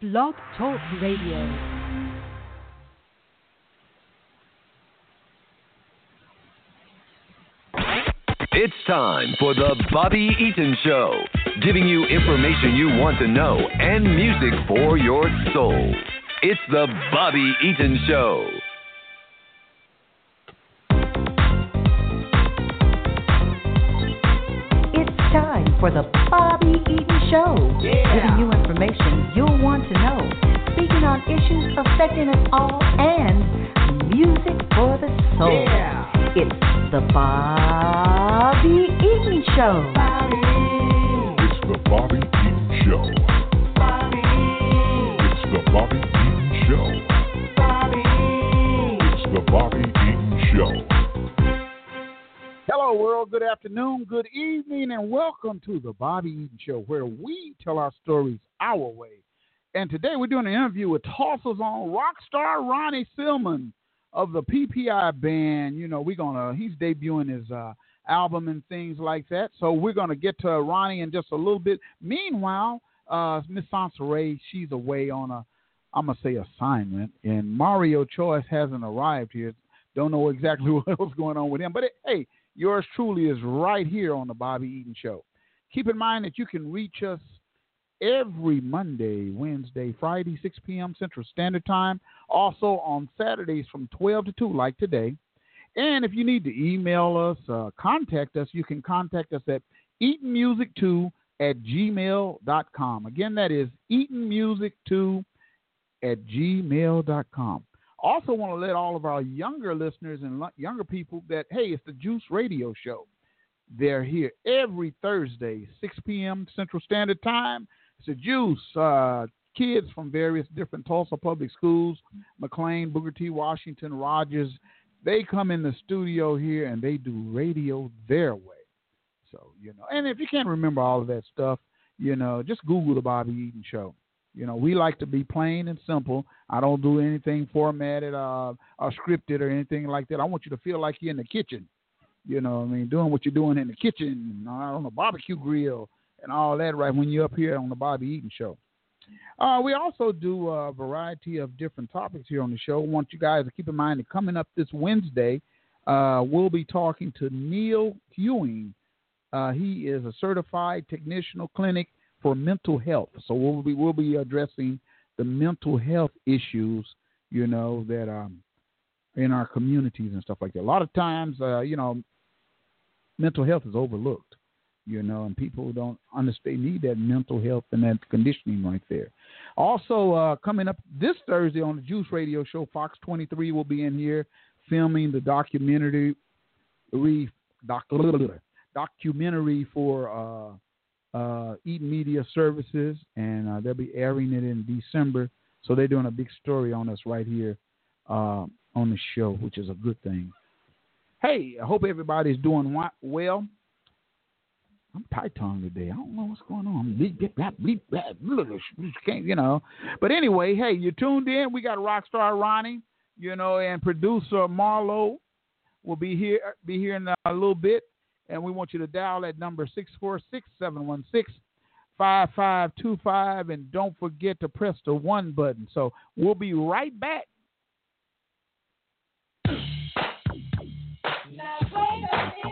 Blog Talk Radio. It's time for the Bobby Eaton Show, giving you information you want to know and music for your soul. It's the Bobby Eaton Show. It's time for the Bobby Eaton Show, giving you information you'll want to know, speaking on issues affecting us all, and music for the soul. It's the Bobby Eaton Show. It's the Bobby Eaton Show. It's the Bobby Eaton Show. It's the Bobby Eaton Show. Hello, world. Good afternoon, good evening, and welcome to the Bobby Eaton Show, where we tell our stories our way. And today we're doing an interview with Tulsa's own rock star Ronnie Silman of the PPI band. You know, he's debuting his album and things like that. So we're gonna get to Ronnie in just a little bit. Meanwhile, Miss Sansaray, she's away on assignment, and Mario Choice hasn't arrived here. Don't know exactly what's going on with him, but hey, yours truly is right here on the Bobby Eaton Show. Keep in mind that you can reach us every Monday, Wednesday, Friday, 6 p.m. Central Standard Time. Also on Saturdays from 12 to 2, like today. And if you need to email us, contact us, you can contact us at eatonmusic2@gmail.com. Again, that is eatonmusic2@gmail.com. Also want to let all of our younger listeners and younger people that, hey, it's the Juice Radio Show. They're here every Thursday, 6 p.m. Central Standard Time. It's a Juice. Kids from various different Tulsa public schools, McLean, Booker T. Washington, Rogers, they come in the studio here and they do radio their way. So, and if you can't remember all of that stuff, just Google the Bobby Eaton Show. We like to be plain and simple. I don't do anything formatted or scripted or anything like that. I want you to feel like you're in the kitchen. Doing what you're doing in the kitchen, on the barbecue grill and all that, right, when you're up here on the Bobby Eaton Show. We also do a variety of different topics here on the show. I want you guys to keep in mind that coming up this Wednesday, we'll be talking to Neil Ewing. He is a certified technician clinic for mental health. So we'll be addressing the mental health issues, that in our communities and stuff like that. A lot of times, mental health is overlooked, and people don't understand, need that mental health and that conditioning right there. Also, coming up this Thursday on the Juice Radio Show, Fox 23 will be in here filming the documentary for Eaton Media Services, and they'll be airing it in December. So they're doing a big story on us right here on the show, which is a good thing. Hey, I hope everybody's doing well. I'm tight-tongued today. I don't know what's going on. But anyway, hey, you tuned in. We got Rockstar Ronnie, and producer Marlo will be here in a little bit. And we want you to dial that number 646-716-5525. And don't forget to press the 1 button. So we'll be right back. Now, wait a minute.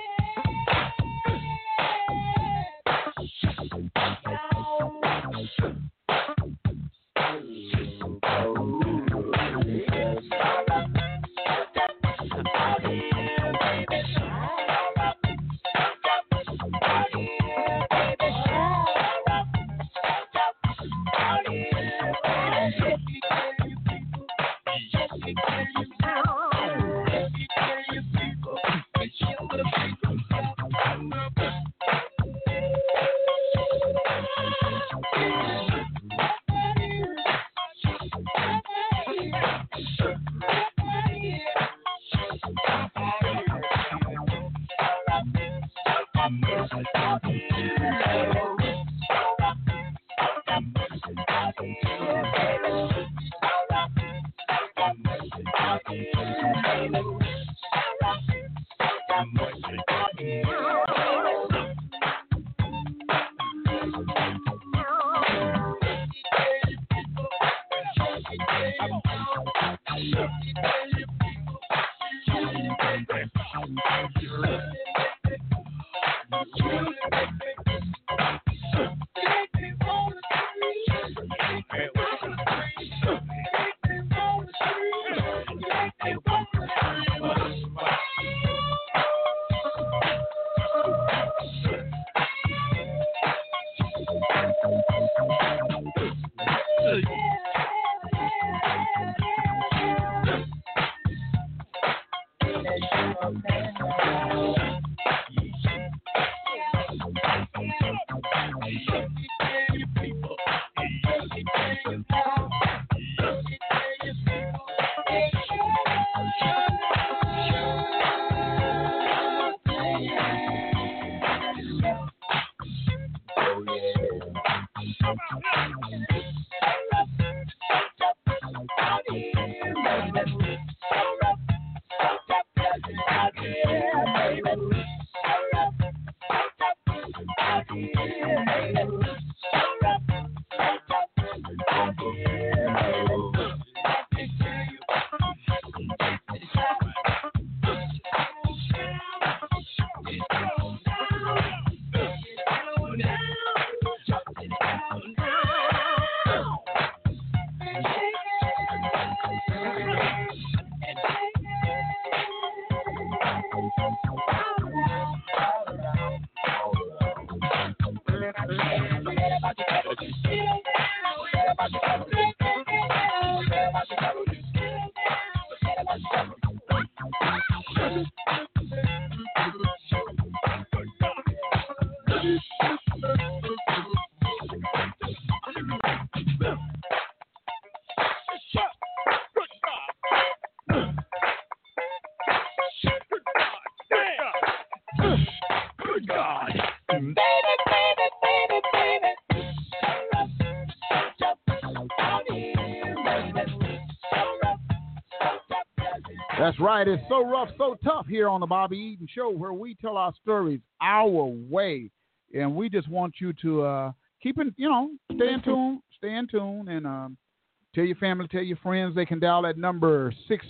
That's right. It's so rough, so tough here on the Bobby Eaton Show, where we tell our stories our way, and we just want you to keep in, stay in tune, and tell your family, tell your friends. They can dial that number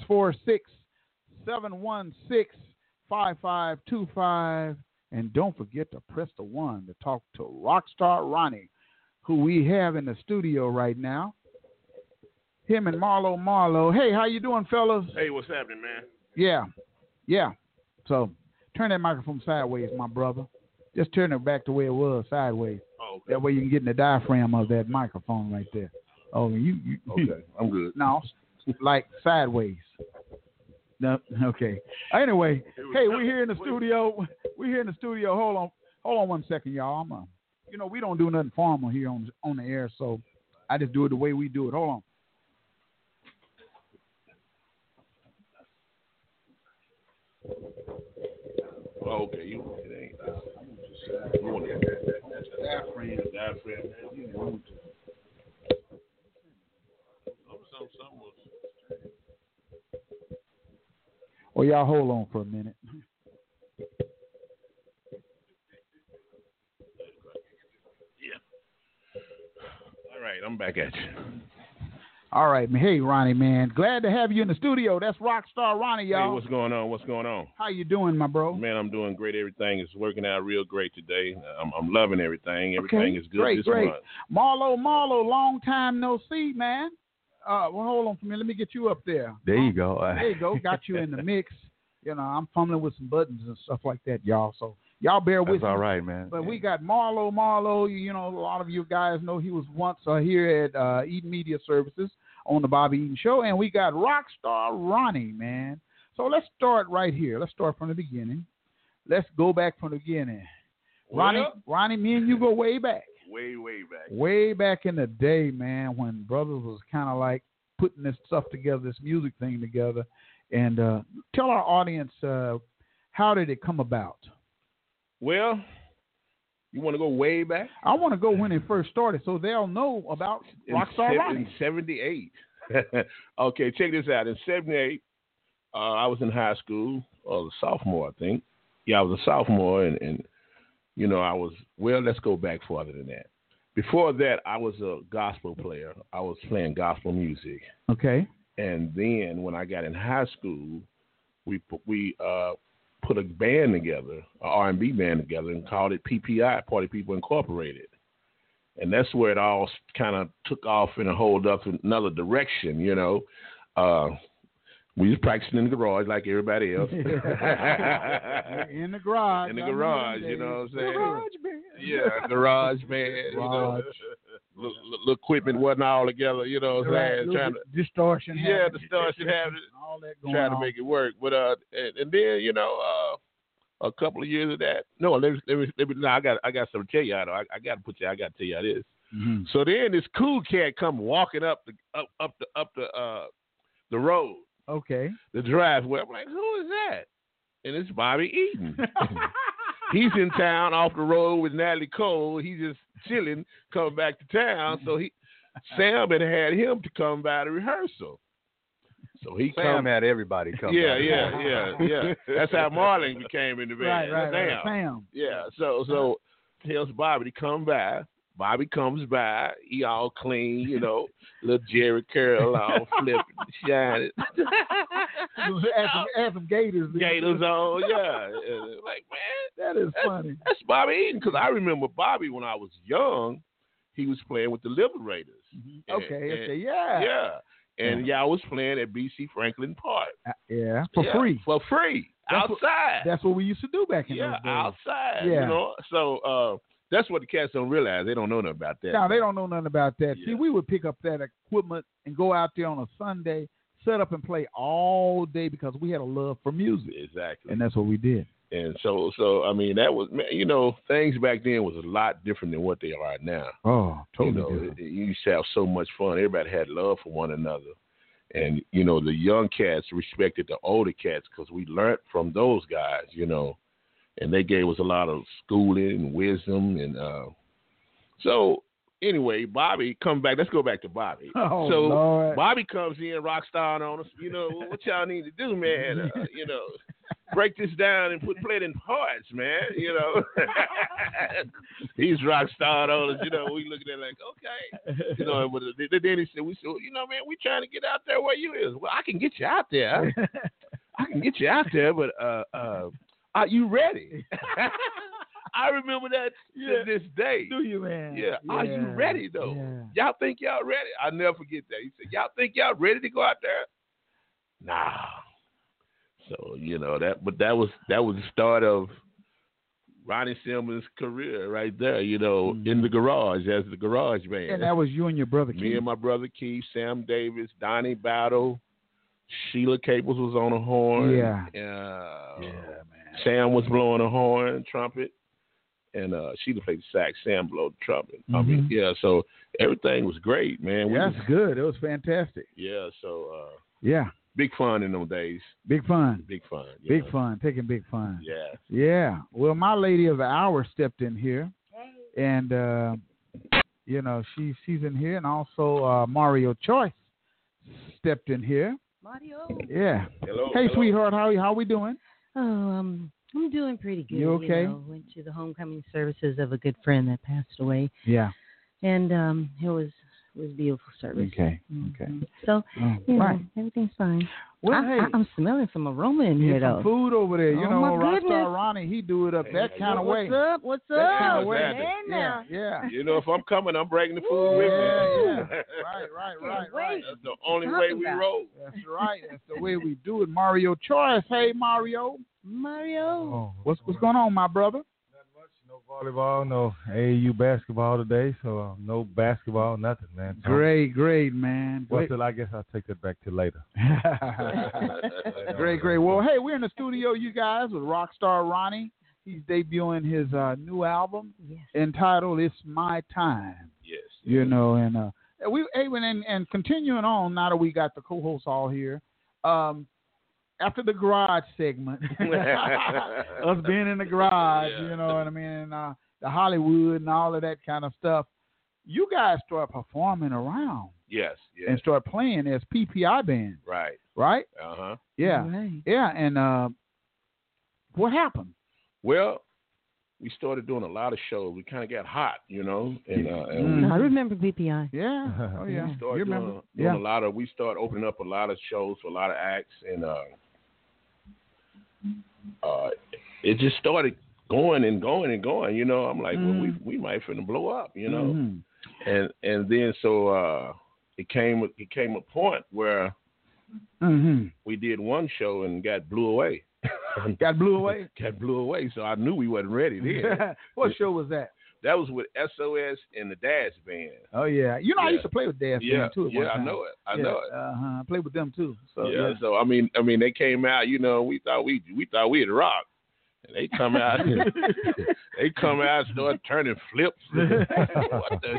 646-716-5525, and don't forget to press the 1 to talk to Rockstar Ronnie, who we have in the studio right now. Him and Marlo. Hey, how you doing, fellas? Hey, what's happening, man? Yeah. So, turn that microphone sideways, my brother. Just turn it back the way it was, sideways. Oh, okay. That way you can get in the diaphragm of that microphone right there. Oh, you. Okay, I'm good. No, like sideways. No, okay. Anyway, hey, we're here in the studio. Hold on 1 second, y'all. We don't do nothing formal here on the air, so I just do it the way we do it. Hold on. Oh, okay, it ain't. You want that diaphragm, man. Well, y'all hold on for a minute. Yeah. All right, I'm back at you. All right, man. Hey, Ronnie, man. Glad to have you in the studio. That's Rockstar Ronnie, y'all. Hey, what's going on? How you doing, my bro? Man, I'm doing great. Everything is working out real great today. I'm loving everything. Everything is good great. month. Marlo, long time no see, man. Well, hold on for me. Let me get you up there. There you go. There you go. Got you in the mix. I'm fumbling with some buttons and stuff like that, y'all. So y'all bear with me. That's all right, man. But we got Marlo. A lot of you guys know he was once here at Eaton Media Services on the Bobby Eaton Show, and we got Rockstar Ronnie, man. So let's start right here. Let's start from the beginning. Let's go back from the beginning. Well, Ronnie, me and you go way back. Way back. Way back in the day, man, when brothers was kind of like putting this stuff together, this music thing together. And tell our audience, how did it come about? Well, you want to go way back? I want to go when it first started so they'll know about Rockstar Ronnie. In 78. Okay, check this out. In 78, I was in high school, or a sophomore, I think. Yeah, I was a sophomore, and let's go back farther than that. Before that, I was a gospel player. I was playing gospel music. Okay. And then when I got in high school, we put a band together, an R&B band together, and called it PPI, Party People Incorporated. And that's where it all kind of took off in a whole another direction, We was practicing in the garage like everybody else. In the garage. In the garage, you know what I'm saying? Garage band. Yeah, garage band. Garage. Little equipment wasn't all together, you know what I'm saying? Trying to distortion. Yeah, distortion having all that going trying on. to make it work. But and then a couple of years of that. No, I got something to tell y'all though. I got to tell y'all this. Mm-hmm. So then this cool cat come walking up the road, Okay. the driveway. I'm like, who is that? And it's Bobby Eaton. He's in town off the road with Natalie Cole. He's just chilling, coming back to town. So Sam had him to come by the rehearsal. So Sam had everybody come. Yeah. That's how Marlon became in the band. Right. Sam. Yeah. So tells Bobby to come by. Bobby comes by. He all clean, little Jerry curl all flipping, shining. Add some gators. Gators on, yeah. Like, man, that is funny. That's Bobby Eaton, because I remember Bobby when I was young. He was playing with the Liberators. Mm-hmm. Okay, yeah. Yeah. And y'all was playing at B.C. Franklin Park. For free. For free. Outside. That's what we used to do back in those days. Outside. Yeah. So that's what the cats don't realize. They don't know nothing about that. No, they don't know nothing about that. Yeah. See, we would pick up that equipment and go out there on a Sunday, set up and play all day because we had a love for music. Exactly. And that's what we did. And so I mean, that was, things back then was a lot different than what they are now. Oh, totally different. You used to have so much fun. Everybody had love for one another. And, the young cats respected the older cats because we learned from those guys, and they gave us a lot of schooling and wisdom. And so anyway, Bobby come back. Let's go back to Bobby. Oh, so Lord. Bobby comes in, rock star on us. What y'all need to do, man? Break this down and play it in parts, man. He's rock star on us. We looking at it like, okay. But then he said, man, we trying to get out there where you is. Well, I can get you out there. But are you ready? I remember that to this day. Do you, man? Yeah. Are you ready, though? Yeah. Y'all think y'all ready? I'll never forget that. He said, y'all think y'all ready to go out there? Nah. So, that was the start of Ronnie Simmons' career right there, in the garage as the garage band. And that was you and your brother Keith? Me and my brother Keith, Sam Davis, Donnie Battle, Sheila Caples was on a horn. Yeah. Man. Sam was blowing a horn, trumpet, and Sheila played the sax. Sam blew the trumpet. Mm-hmm. So everything was great, man. That's good. It was fantastic. Yeah, so yeah. Big fun in those days. Big fun. Big fun. Big fun. Taking big fun. Yeah. Yeah. Well, my lady of the hour stepped in here, and she's in here, and also Mario Choice stepped in here. Mario. Yeah. Hello. Hey, sweetheart, how we doing? Oh, I'm doing pretty good. You okay? Went to the homecoming services of a good friend that passed away. Yeah. And it was a beautiful service. Okay. Okay. So, right. Everything's fine. Well, hey, I'm smelling some aroma in here, though. Some food over there. My Rockstar goodness. Ronnie, he do it up that kind of way. What's up? That kind of way. Hey, now. Yeah. If I'm coming, I'm bringing the food with me. Yeah. Right. That's the only way we roll. That's right. That's the way we do it. Mario Choice. Hey, Mario. Mario. What's going on, my brother? No volleyball, no AAU basketball today, so no basketball, nothing, man. So great, man. Well, I guess I'll take that back to later. Great. Well, hey, we're in the studio, you guys, with Rockstar Ronnie. He's debuting his new album entitled "It's My Time." Yes. And continuing on, now that we got the co-hosts all here, after the garage segment, us being in the garage, you know what I mean, and the Hollywood and all of that kind of stuff, you guys start performing around. Yes. And start playing as PPI band. Right? Uh-huh. Yeah. Right. Yeah, and what happened? Well, we started doing a lot of shows. We kind of got hot, and I remember BPI. Yeah. Oh, yeah. We started doing a lot of. We started opening up a lot of shows for a lot of acts, and it just started going and going and going. I'm like, well, we might finna blow up, and then so it came a point where we did one show and got blew away. Got blew away. So I knew we wasn't ready then. What show was that? That was with SOS and the Dash Band. Oh yeah, I used to play with Dash Band too. Yeah, I know it. I know it. I played with them too. So So I mean, they came out. We thought we'd rock, And they come out, start turning flips. What the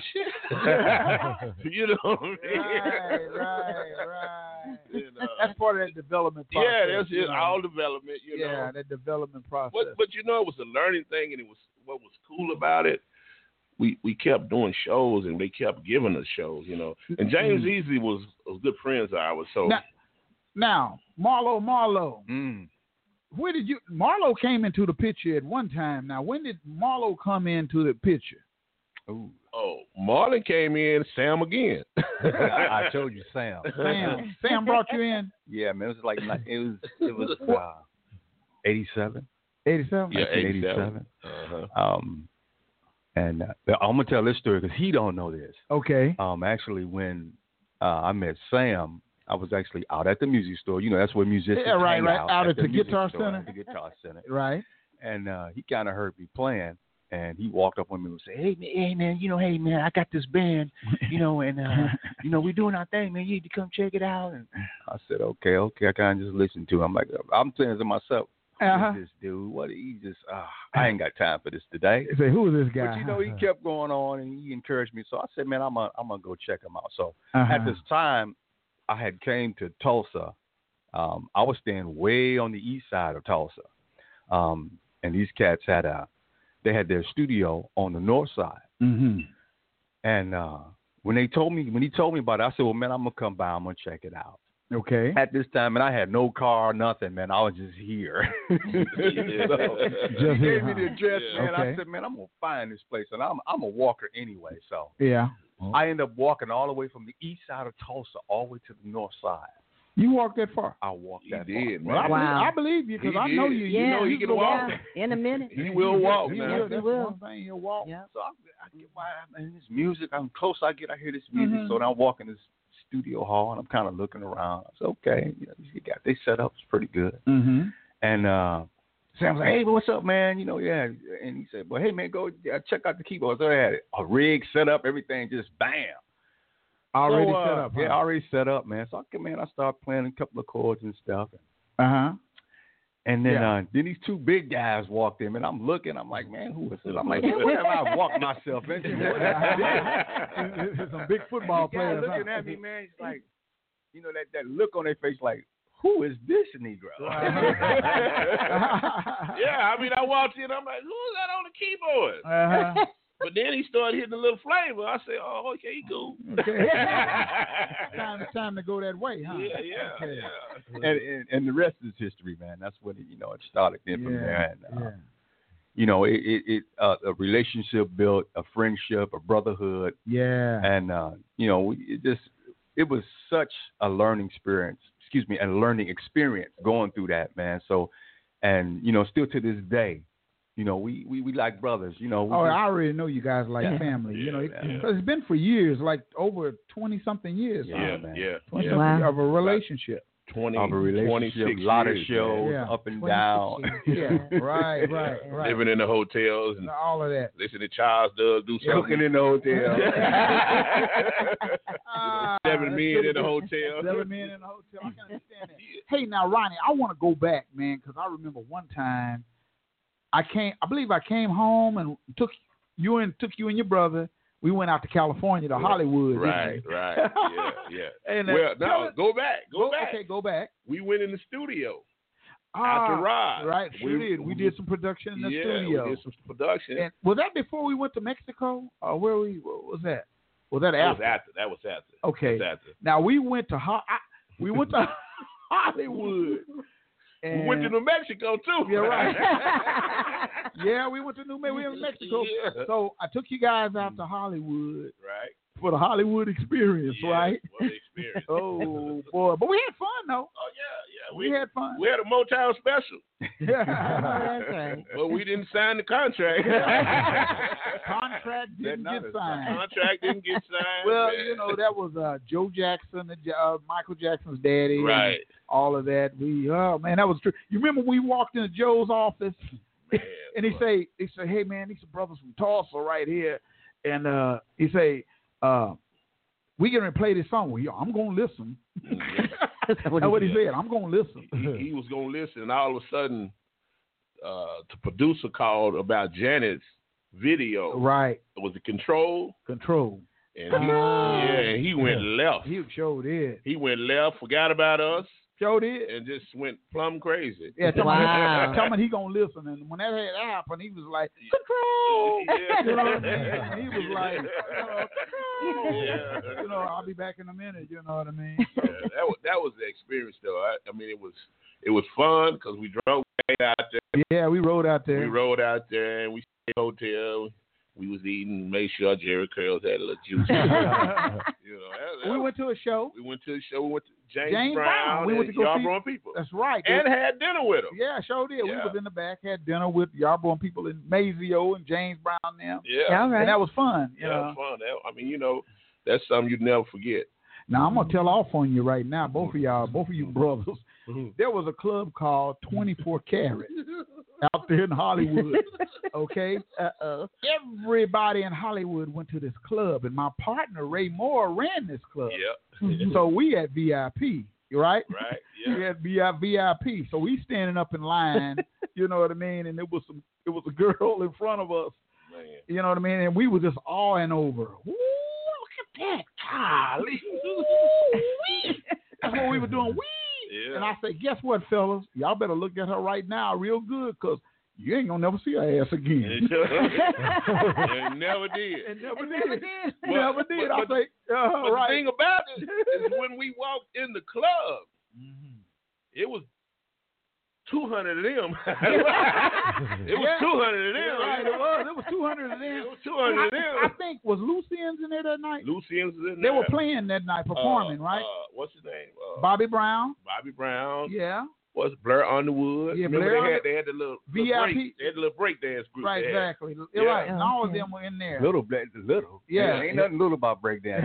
shit? You know what I mean? Right. You know. That's part of that development process. Yeah, that's it. All development, you know. Yeah, that development process. But you know, it was a learning thing, and it was what was cool about it. We kept doing shows, and they kept giving us shows, you know. And James Easley was good friends of ours. So now Marlo. Where did Marlo came into the picture at one time. Now, when did Marlo come into the picture? Oh, Marlon came in, Sam again. I told you, Sam. Sam brought you in? Yeah, man. It was like it was 87. 87? Yeah, 87. Uh-huh. And I'm gonna tell this story because he don't know this. Okay. Actually, when I met Sam, I was actually out at the music store. You know, that's where musicians hang out at the music Guitar store, Center. At the Guitar Center. Right. And he kind of heard me playing, and he walked up on me and said, "Hey man, hey man, I got this band, and we're doing our thing, man. You need to come check it out." And I said, "Okay." I kind of just listened to him. I'm like, I'm saying to myself, "Who is this dude? What? He just, I ain't got time for this today." Say, who is this guy? But he kept going on, and he encouraged me. So I said, "Man, I'm gonna go check him out." So at this time, I had came to Tulsa. I was staying way on the east side of Tulsa, and these cats had their studio on the north side. Mm-hmm. And when he told me about it, I said, "Well, man, I'm gonna come by. I'm gonna check it out." Okay. At this time, and I had no car, nothing, man. I was just here. So he gave me the address, man. Okay. I said, "Man, I'm gonna find this place," and I'm a walker anyway, so yeah. I ended up walking all the way from the east side of Tulsa all the way to the north side. You walked that far? I walked that did, far. man. I believe you because I know you. Yeah, you know he can walk. In a minute. He will walk He now. will. That's one thing. He'll walk. Yeah. So I get this music. I'm close. I hear this music. So then I walk in this studio hall and I'm kind of looking around. I said, okay, they set up. It's pretty good. Mm-hmm. And Sam's like, "Hey, what's up, man?" Yeah. And he said, "Well, hey, man, go check out the keyboard." So they had a rig set up, everything just bam. Already set up. Huh? Yeah, already set up, man. So I started playing a couple of chords and stuff. Uh-huh. And then these two big guys walked in, and I'm looking. I'm like, "Man, who is this?" I'm like, "Where have I walked myself into?" Some big football players looking at me, man. He's like, that look on their face, like, "Who is this Negro?" Yeah, I mean, I walked in. I'm like, "Who's that on the keyboard?" Uh-huh. But then he started hitting a little flavor. I said, "Oh, okay, he cool." Okay. time to go that way, huh? Yeah. Okay. Yeah. And the rest is history, man. That's when it started then from there. And, a relationship built, a friendship, a brotherhood. Yeah. And it was such a learning experience. A learning experience going through that, man. So, and still to this day, we like brothers. I already know you guys like family. Because it's been for years, like over 20-something years. Yeah, man. yeah. 20-something of a relationship. 26 a lot of years, shows, up and down. Yeah, right. Living in the hotels and all of that. Listening to Charles Dove do something. Cooking in the hotel. 7 men in the hotel. 7 men in the hotel. I can understand that. Hey, now, Ronnie, I want to go back, man, because I remember one time I believe I came home and took you and your brother. We went out to California, to Hollywood. Right. Yeah. And, go back. Okay, go back. We went in the studio. After Rod. Right, did. We did some production in the studio. We did some production. And was that before we went to Mexico? Or what was that? Was that after? That was after. Okay. Now, we went to Hollywood. And we went to New Mexico, too. Yeah, right. Yeah, we went to New Mexico. We were in Mexico. Yeah. So I took you guys out to Hollywood. Right. For the Hollywood experience, right? For the experience. Oh, boy. But we had fun, though. Oh, yeah. We had fun. We had a Motown special. Yeah. That's right. But we didn't sign the contract. Contract didn't get signed. Well, man. That was Joe Jackson, Michael Jackson's daddy. Right. All of that. Man, that was true. You remember we walked into Joe's office, man, and he say, "Hey, man, these are brothers from Tulsa right here," and he say, "We gonna play this song." Well, I'm gonna listen. That's what he said. I'm gonna listen. He was gonna listen, and all of a sudden, the producer called about Janet's video. Right. It was the Control. Control. And he went left. He sure did. He went left, forgot about us. Sure did. And just went plumb crazy. Yeah, tell Wow. me he gonna listen. And when that had happened, he was like, Control. Yeah. You know what I mean? And he was like, Control. Yeah. You know, I'll be back in a minute. You know what I mean? Yeah, that was the experience, though. I mean, it was fun because we drove out there. Yeah, we rode out there. We rode out there and we stayed in a hotel. We was eating, made sure Jerry Curls had a little juice. You know, we went to a show. We went to the show. We went to James Brown. We went to go see Yarborough people. That's right. And had dinner with them. Yeah, sure did. Yeah. We was in the back, had dinner with Yarborough people in Mazio and James Brown and them. Yeah. All right. And that was fun. Yeah, it was fun. I mean, you know, that's something you'd never forget. Now, I'm going to tell off on you right now, both of you brothers. There was a club called 24 Karat out there in Hollywood, okay? Uh-oh. Everybody in Hollywood went to this club, and my partner, Ray Moore, ran this club. Yeah. So we had VIP, right? Right, yeah. We had VIP. So we standing up in line, you know what I mean? And it was a girl in front of us, Man. you know what I mean? And we were just awing over. Ooh, look at that. Golly. That's what we were doing. Yeah. And I said, guess what, fellas? Y'all better look at her right now real good because you ain't going to never see her ass again. It never did. It never did. I say, but right. the thing about it is when we walked in the club, it was 200 of them. It was 200 of them. Right, it was. It was 200 of them. It was 200 of them. I think, was Lucians in there that night? Lucians was in They there. were playing that night, performing, right? What's his name? Bobby Brown. Bobby Brown. Yeah. Was Blair Underwood. Yeah, Remember Blair they had the little VIP. break. They had the little break dance group. Right, they had. exactly. Yeah. Right, and all of Okay. them were in there. Little. Yeah. Ain't nothing little about breakdance.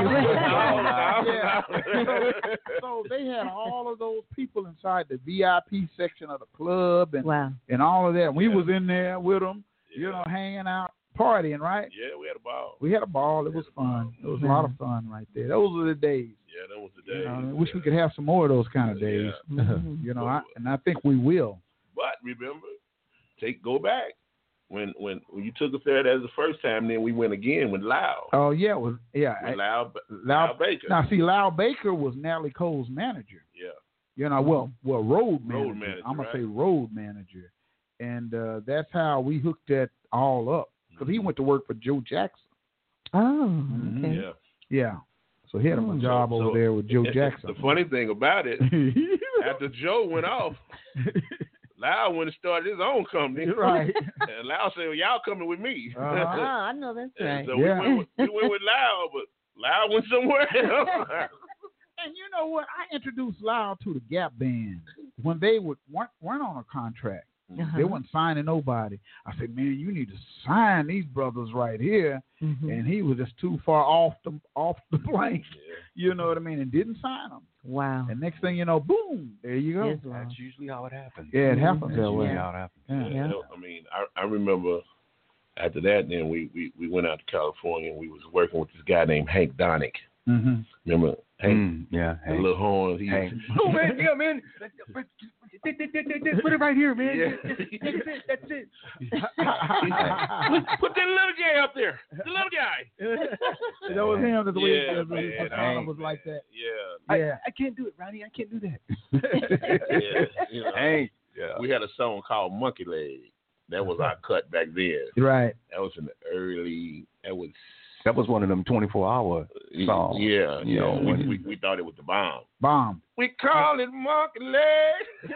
Yeah. So they had all of those people inside the VIP section of the club and Wow. and all of that. We was in there with them, Yeah. you know, hanging out, partying, right? Yeah, we had a ball. We had a ball. It was fun. It was a lot of fun right there. Those were the days. Yeah, that was the day. You know, I wish we could have some more of those kind of days. Yeah. You know, and I think we will. But remember, go back. When you took us there, that was the first time. Then we went again with Lyle. Oh yeah, it was With Lyle Baker. Now see, Lyle Baker was Natalie Cole's manager. Yeah. You know, well, road manager. manager, I'm gonna right. say road manager, and that's how we hooked that all up. Because he went to work for Joe Jackson. Oh, okay. Yeah. Yeah. So he had him a job over So- there with Joe Jackson. The funny thing about it, after Joe went off, Lyle went and started his own company. Right. And Lyle said, well, y'all coming with me. Oh, I know that's And right. so Yeah. we went with Lyle, but Lyle went somewhere else. And you know what? I introduced Lyle to the Gap Band when they weren't on a contract. Uh-huh. They weren't signing nobody. I said, man, you need to sign these brothers right here. Mhm. And he was just too far off the plank. You know what I mean? And didn't sign them. Wow. And next thing you know, boom, there you go. Yes, wow. That's usually how it happens. Yeah, it happens That's that way. usually how it happens. Yeah. Yeah. I mean, I remember after that, then we went out to California and we was working with this guy named Hank Donick. Mm-hmm. Remember Hank? Yeah. The little horns. He Hank. used Oh man, yeah, man. Put it right here, man. Yeah. That's it. Put that little guy up there. The little guy. That was him. That's the way Yeah, his man. persona was like that. Yeah. Yeah. I can't do it, Ronnie. I can't do that. Yeah. You know, Hank. Yeah. we had a song called Monkey Leg. That was our cut back then. Right. That was in the early. That was one of them 24-hour songs. Yeah. You know, when- we thought it was the bomb. Bomb. We call it Monkey Leg.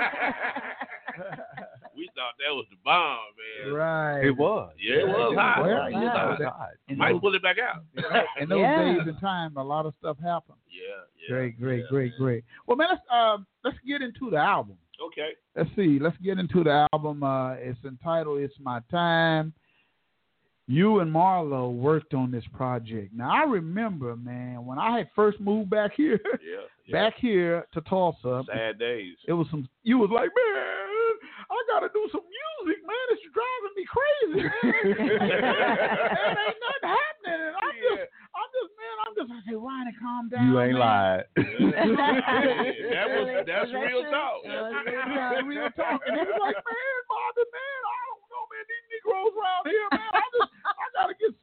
We thought that was the bomb, man. Right. It was. Yeah, it was hot. Well, Wow. you know, that, God. Might pull it back out. in those Yeah. days and time, a lot of stuff happened. Yeah. Great. Well, man, let's get into the album. Okay. Let's see. Let's get into the album. It's entitled "It's My Time." You and Marlo worked on this project. Now I remember, man, when I had first moved back here, Yeah. back here to Tulsa. Sad days. It was some. You was like, man, I gotta do some music, man. It's driving me crazy. Man. There ain't nothing happening, and I'm just. I say, Ronnie, calm down. You ain't man. That's lied. real talk. That's real talk. And they was like, man,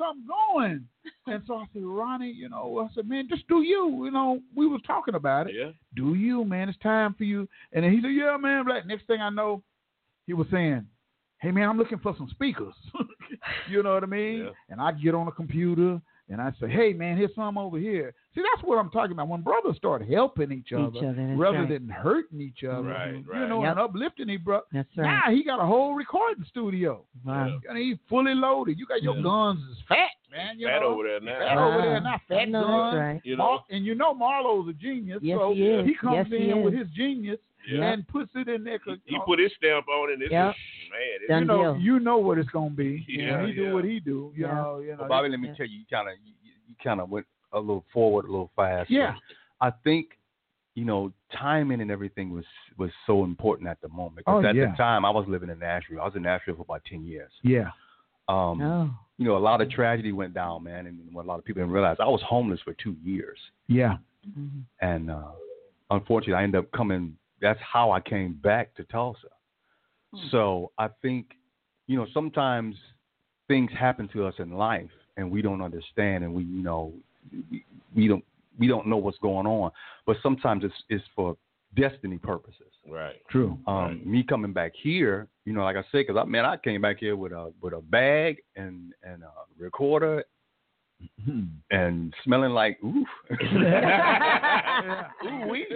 something going. And so I said, Ronnie, I said, man, just do you. We was talking about it. Yeah. Do you, man? It's time for you. And then he said, yeah, man. Like, next thing I know, he was saying, hey, man, I'm looking for some speakers. You know what I mean? Yeah. And I get on the computer and I say, hey, man, here's some over here. See, that's what I'm talking about. When brothers start helping each other rather than hurting each other, right. and uplifting each brother. That's right. Now he got a whole recording studio. Wow. And he's fully loaded. You got your guns is fat, man. Fat over there now. Fat over there now. Fat No, guns. that's right. And Marlo's a genius. Yes, so he is. he comes Yes, he in is. with his genius Yeah. and puts it in there. He put his stamp on it. And it's Yep. man. Done deal. You know what it's gonna be. Yeah, He do what he do. You Yeah. know. Well, Bobby, let me tell you, you kind of went a little forward, a little fast. Yeah. I think, timing and everything was so important at the moment. Because at the time, I was living in Nashville. I was in Nashville for about 10 years. Yeah. A lot of tragedy went down, man, and what a lot of people didn't realize, I was homeless for 2 years. Yeah. Mm-hmm. And unfortunately, I ended up that's how I came back to Tulsa. So I think, sometimes things happen to us in life and we don't understand, and we don't know what's going on. But sometimes it's for destiny purposes. Right. True. Me coming back here, like I said, because I came back here with a bag and a recorder and smelling like oof. Ooh wee.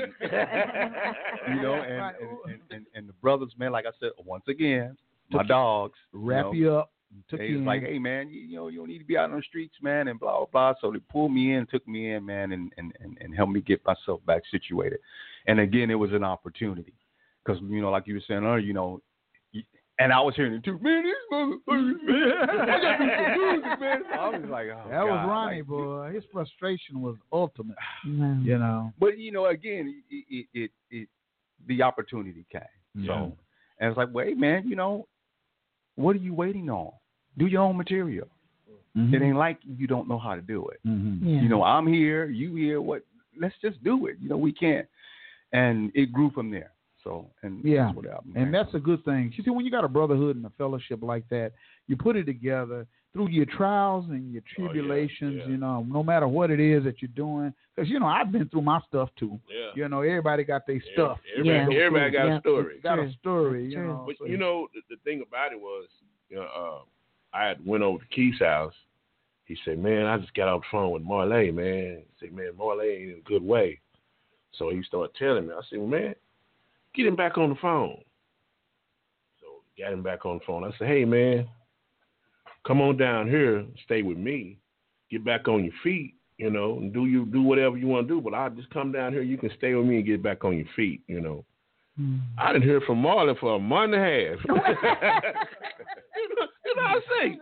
And the brothers, man, like I said, once again, my dogs wrap you up. They was like, hey man, you don't need to be out on the streets, man, and blah blah blah. So they pulled me in, took me in, man, and helped me get myself back situated. And again, it was an opportunity because like you were saying earlier, and I was hearing it too, man. These motherfuckers, man, I got to do some music, man. So I was like, oh, that was God. Ronnie, boy. His frustration was ultimate. Wow. But again, it the opportunity came. Yeah. So, and it's like, well, hey, man, what are you waiting on? Do your own material. Mm-hmm. It ain't like you don't know how to do it. Mm-hmm. Yeah. I'm here, you here. What? Let's just do it. We can't. And it grew from there. So, and that's what happened. And that's a good thing. You see, when you got a brotherhood and a fellowship like that, you put it together through your trials and your tribulations, no matter what it is that you're doing. Because, I've been through my stuff too. Yeah. Everybody got their stuff. Everybody got a story. Got a story, But, the thing about it was, I had went over to Keith's house. He said, man, I just got off the phone with Marley, man. He said, man, Marley ain't in a good way. So he started telling me. I said, well, man, get him back on the phone. So got him back on the phone. I said, hey, man, come on down here, stay with me, get back on your feet, and do whatever you want to do. But I'll just come down here. You can stay with me and get back on your feet, I didn't hear from Marlon for a month and a half. You know what I say?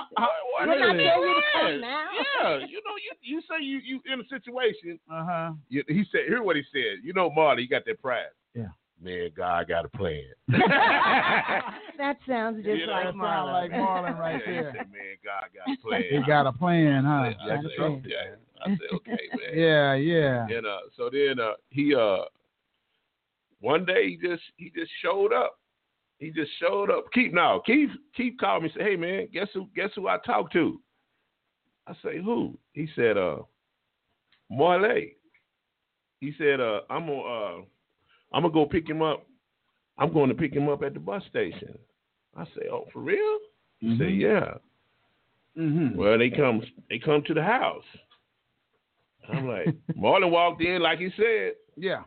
Yeah, you say you in a situation. He said, here's what he said. Marlon, he got that pride. Yeah. Man, God got a plan. That sounds just like Marlon. Sound like Marlon right there. He said, man, God got a plan. He got a plan, huh? I said, okay. I said, okay, man. Yeah. And so then he one day he just showed up. He just showed up. Keith called me and said, hey man, guess who I talked to? I say, who? He said, Marley. He said, I'm gonna go pick him up. I'm going to pick him up at the bus station. I say, oh, for real? He said, yeah. Mm-hmm. Well, they come to the house. I'm like, Marlon walked in like he said. Yeah.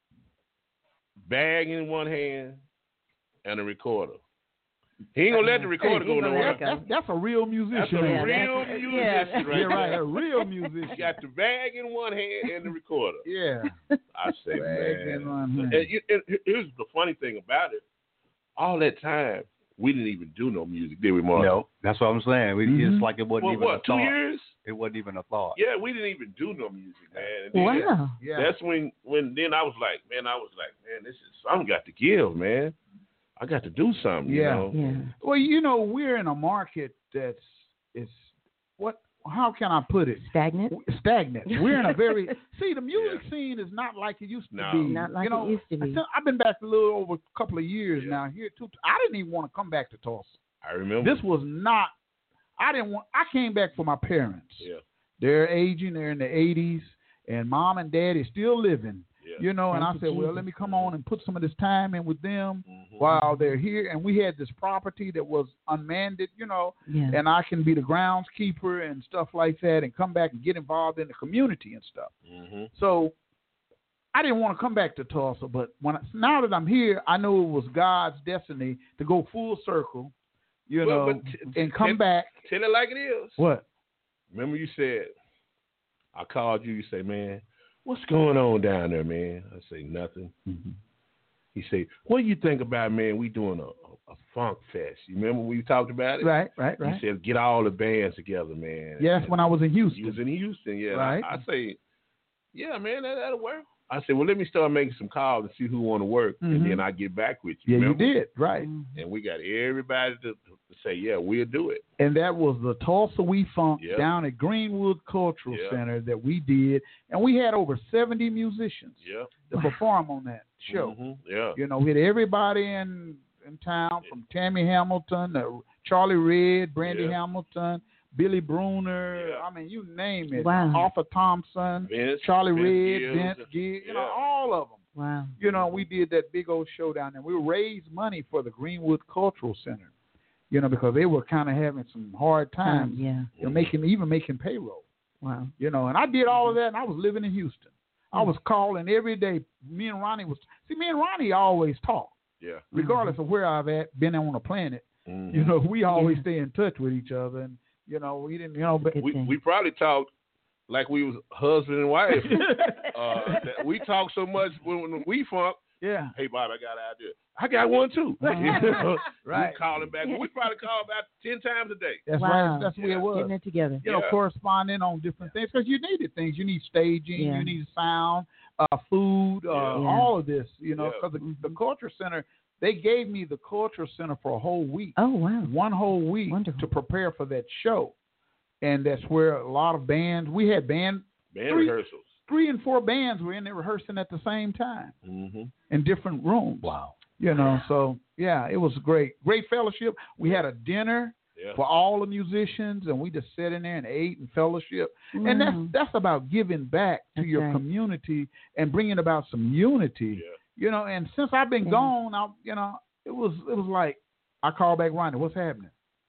Bag in one hand and a recorder. He ain't gonna let the recorder go nowhere. That's a real musician. That's a real musician right there. Right, a real musician. He got the bag in one hand and the recorder. Yeah. I say, bag man. in one hand. And here's the funny thing about it. All that time, we didn't even do no music, did we, Mark? No, that's what I'm saying. It's like it wasn't even a thought. 2 years? It wasn't even a thought. Yeah, we didn't even do no music, man. And then, Wow. Yeah. That's when then I was like, man, this is something got to give, man. I got to do something, you know. Yeah. Well, we're in a market that's how can I put it? Stagnant. We're in a very the music scene is not like it used to be. Not like it used to be. I've been back a little over a couple of years now. Here too. I didn't even want to come back to Tulsa. I remember. This was not I came back for my parents. Yeah. They're aging. They're in the 80s, and mom and dad is still living. Yeah. You know, and I said, well, let me come on and put some of this time in with them while they're here. And we had this property that was unmanned, you know, and I can be the groundskeeper and stuff like that and come back and get involved in the community and stuff. So I didn't want to come back to Tulsa, but now that I'm here, I know it was God's destiny to go full circle, you know, and come back. Tell it like it is. What? Remember you said, I called you, you say, man, what's going on down there, man? I say, nothing. He said, what do you think about, man, we doing a funk fest? You remember we talked about it? Right. He said, get all the bands together, man. Yes, when I was in Houston. You was in Houston, yeah. Right. I say, yeah, man, that'll work. I said, well, let me start making some calls and see who want to work, and then I get back with you. Yeah, remember? you did, right. And we got everybody to say, yeah, we'll do it. And that was the Tulsa We Funk down at Greenwood Cultural Center that we did. And we had over 70 musicians to perform on that show. You know, we had everybody in town from Tammy Hamilton, Charlie Redd, Brandy Hamilton, Billy Bruner, I mean, you name it. Wow. Arthur Thompson, Vince, Charlie Vince Redd, Vince Gill, you know, all of them. Wow. You know, we did that big old show down there. We raised money for the Greenwood Cultural Center, you know, because they were kind of having some hard times, you know, making payroll. Wow. You know, and I did all of that, and I was living in Houston. I was calling every day. Me and Ronnie always talk. Yeah. Regardless of where I've been on the planet, you know, we always stay in touch with each other, and you know, we didn't, you know, but we probably talked like we was husband and wife. We talked so much when we funk. Yeah. Hey, Bob, I got an idea. I got one too. Right. We calling back. We probably call about 10 times a day. That's right. That's the way it was. Getting it together. You know, corresponding on different things because you needed things. You need staging. You need sound, food, all of this. You know, because the Culture Center. They gave me the Culture Center for a whole week. Oh, wow. One whole week to prepare for that show. And that's where a lot of bands, we had rehearsals. 3 and 4 bands were in there rehearsing at the same time in different rooms. Wow. You know, so, yeah, it was great. Great fellowship. We had a dinner for all the musicians, and we just sat in there and ate and fellowship. And that's about giving back to your community and bringing about some unity. Yeah. You know, and since I've been gone, you know, it was like I called back Ronnie. What's happening?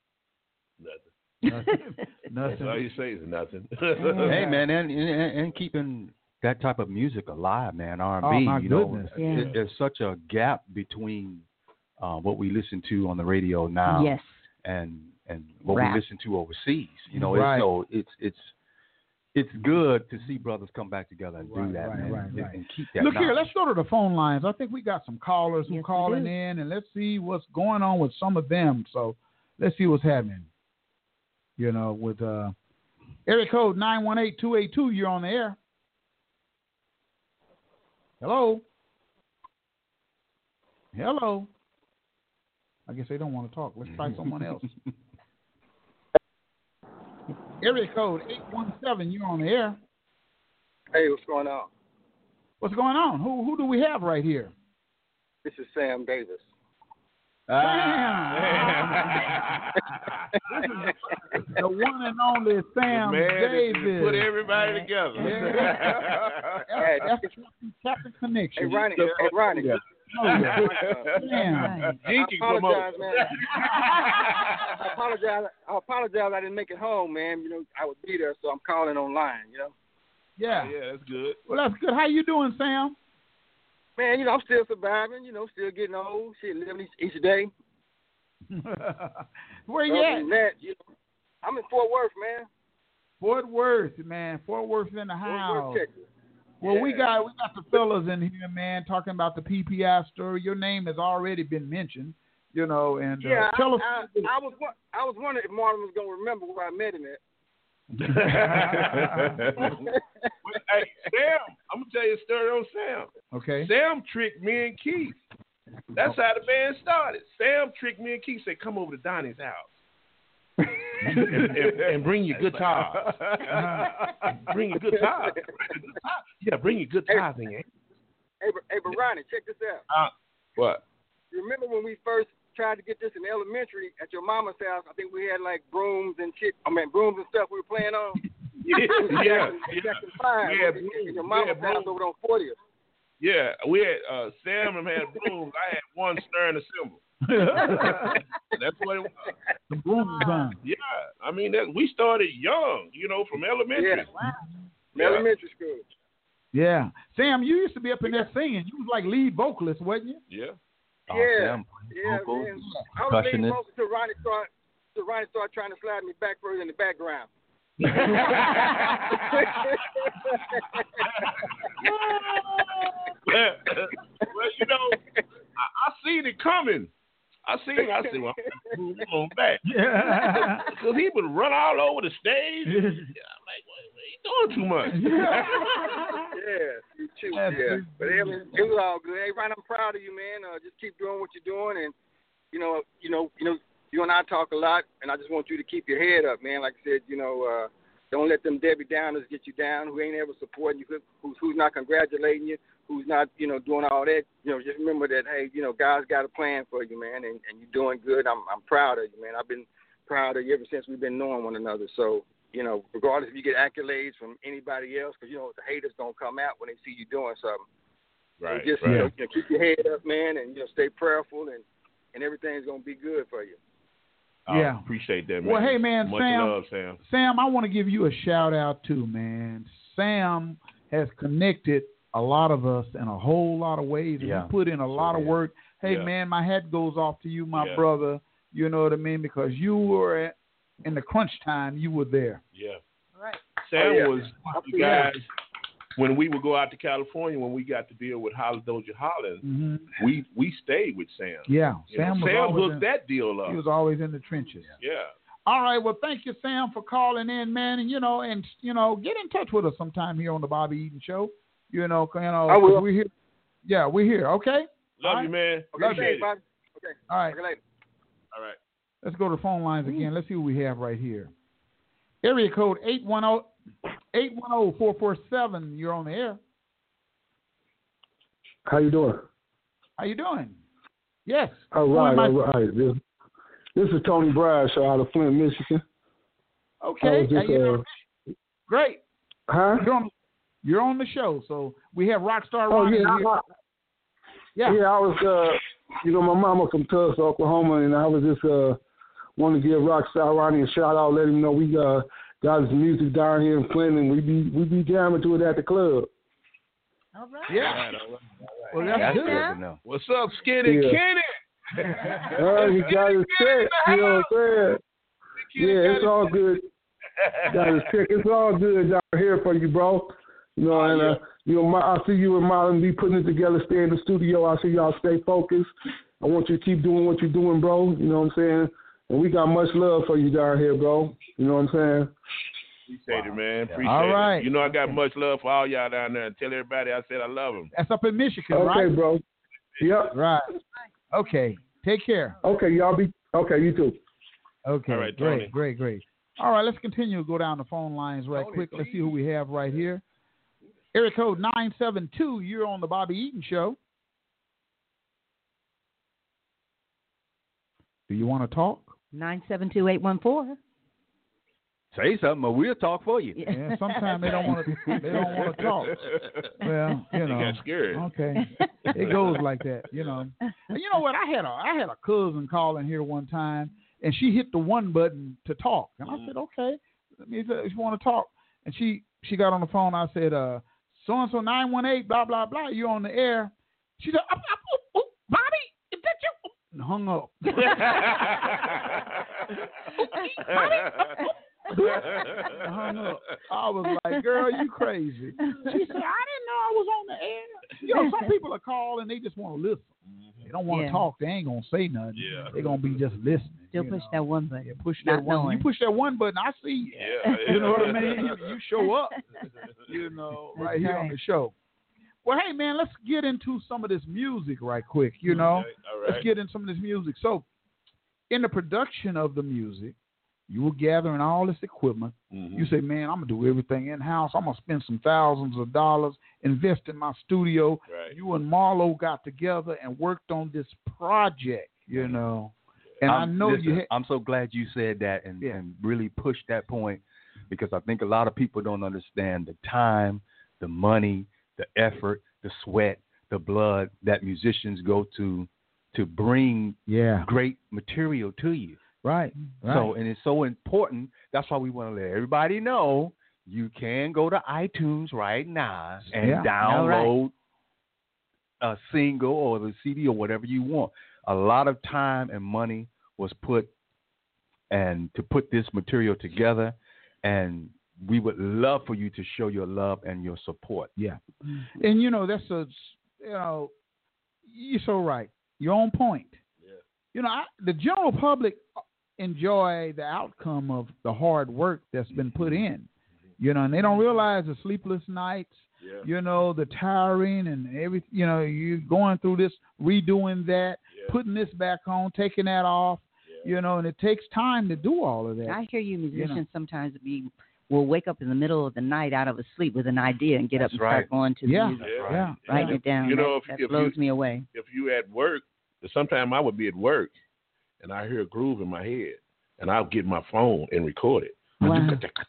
Nothing. That's all you say is nothing. Hey, man, and keeping that type of music alive, man. R&B. Oh, my goodness. There's such a gap between what we listen to on the radio now, and what we listen to overseas. You know, it's good to see brothers come back together and do that, man, and keep that. Look here, let's go to the phone lines. I think we got some callers who calling in, and let's see what's going on with some of them. So let's see what's happening. You know, with area code 918-282, you're on the air. Hello. I guess they don't want to talk. Let's try someone else. Area code 817, you're on the air. Hey, what's going on? What's going on? Who do we have right here? This is Sam Davis. Sam! This is the one and only Sam Davis. Put everybody together. Yeah. That's Captain Connection. Hey, Ronnie. Jinky apologize, man. I apologize. I didn't make it home, man. You know, I would be there, so I'm calling online. You know. Yeah. Yeah, that's good. Well, that's good. How you doing, Sam? Man, you know, I'm still surviving. You know, still getting old. Shit, living each day. Where you at? I'm in Fort Worth, man. Fort Worth, man. Fort Worth in the house. Fort Worth, Texas. Well, we got the fellas in here, man, talking about the PPI story. Your name has already been mentioned, you know, and tell us. I was wondering if Martin was gonna remember where I met him at. Hey, Sam, I'm gonna tell you a story on Sam. Okay. Sam tricked me and Keith. That's how the band started. Sam tricked me and Keith. Said, "Come over to Donnie's house." and bring your guitars. Bring your guitars. Yeah, bring your guitars in. Hey, but Ronnie, check this out. What? You remember when we first tried to get this in elementary at your mama's house. I think we had like brooms and shit. Brooms and stuff we were playing on. Jackson 5. In your mama's house over on 40th. Yeah, we had Sam had brooms. I had one stirring the cymbal. That's what it was. The broom time. Yeah, I mean we started young, from elementary. Yeah. Wow. Elementary school. Yeah, Sam, you used to be up in there singing. You was like lead vocalist, wasn't you? Yeah. Oh, yeah, vocal, man. I was leading vocal till Ronnie started trying to slide me back further in the background. Well, I seen it coming. I said, well, I'm move on back. Yeah. Because he would run all over the stage. Yeah, I'm like, well, he doing too much. Yeah, you too. Yeah. But it was all good. Hey, Ryan, I'm proud of you, man. Just keep doing what you're doing. And, you and I talk a lot, and I just want you to keep your head up, man. Like I said, don't let them Debbie Downers get you down, who ain't ever supporting you, who's not congratulating you, who's not, doing all that. Just remember that, hey, God's got a plan for you, man, and you're doing good. I'm proud of you, man. I've been proud of you ever since we've been knowing one another. So, regardless if you get accolades from anybody else, because, the haters don't come out when they see you doing something. Right. So just, keep your head up, man, and, stay prayerful, and everything's going to be good for you. Yeah. Appreciate that, man. Well, hey, man, much Sam. love, Sam. Sam, I want to give you a shout out too, man. Sam has connected a lot of us in a whole lot of ways. And you put in a lot of work. Hey, man, my hat goes off to you, my brother. You know what I mean? Because you were in the crunch time, you were there. Yeah. Right. Sam was the guys. When we would go out to California, when we got to deal with Doja Hollins, we stayed with Sam. Yeah, Sam hooked that deal up. He was always in the trenches. Yeah. All right. Well, thank you, Sam, for calling in, man, and get in touch with us sometime here on the Bobby Eaton Show. I will. We're here. Yeah, we're here. Okay. Love you, man. Okay, Appreciate it. Bobby. Okay. All right. Later. All right. Let's go to the phone lines again. Let's see what we have right here. Area code 810-447. You're on the air. How you doing? How you doing? Yes. All right. This is Tony Bradshaw out of Flint, Michigan. Okay. Great. Huh? You're on the show, so we have Rockstar Ronnie here. Yeah, I was, my mama from Tulsa, Oklahoma, and I was just wanting to give Rockstar Ronnie a shout out, let him know we got his music down here in Flint, and we be jamming to it at the club. All right. Yeah. All right. Well, that's good. To know. What's up, Skinny Kenny? You got his check. You know what I'm saying? Yeah, it's all good. Got his check. It's all good down here for you, bro. I see you and Marlon be putting it together, stay in the studio. I see y'all stay focused. I want you to keep doing what you're doing, bro. You know what I'm saying? And we got much love for you down here, bro. You know what I'm saying? Appreciate it, man. Appreciate all right. it. I got much love for all y'all down there. And tell everybody I said I love them. That's up in Michigan, right? Okay, bro. Yep. Right. Okay. Take care. Okay, y'all be. Okay, you too. Okay. All right, Great. All right, let's continue to go down the phone lines quick. Let's see who we have right here. Area code 972, you're on the Bobby Eaton Show. Do you want to talk? 972-814. Say something, but we'll talk for you. Yeah, sometimes they don't want to talk. Well, You got scared. Okay, it goes like that, And you know what? I had a cousin call in here one time, and she hit the one button to talk, and I said, okay, let me if you want to talk, and she got on the phone. I said, so and so 918 blah blah blah. You're on the air. She said, Bobby, is that you? And hung up. Hung up. I was like, girl, you crazy. She said, I didn't know I was on the air. Some people are called and they just want to listen. They don't want to talk. They ain't going to say nothing. Yeah. They're going to be just listening. Still push that one button. Yeah, push that one. You push that one button, I see you. Yeah. You know what I mean? You show up, right here on the show. Well, hey, man, let's get into some of this music right quick, Okay. All right. Let's get into some of this music. So, in the production of the music, you were gathering all this equipment. Mm-hmm. You say, man, I'm going to do everything in-house. I'm going to spend some thousands of dollars, invest in my studio. Right. You and Marlo got together and worked on this project. you know. And I know listen, I'm so glad you said that and really pushed that point, because I think a lot of people don't understand the time, the money, the effort, the sweat, the blood that musicians go to bring great material to you. Right. So, and it's so important. That's why we want to let everybody know you can go to iTunes right now and download a single or the CD or whatever you want. A lot of time and money was put and to put this material together, and we would love for you to show your love and your support. Yeah. And that's you're so right. You're on point. Yeah. The general public enjoy the outcome of the hard work that's been put in, and they don't realize the sleepless nights, the tiring and everything, you're going through this, redoing that, putting this back on, taking that off, and it takes time to do all of that. I hear you musicians sometimes will wake up in the middle of the night out of a sleep with an idea and get up and start going to the music. Writing it down. That blows me away. If you at work, sometimes I would be at work and I hear a groove in my head and I'll get my phone and record it. Wow.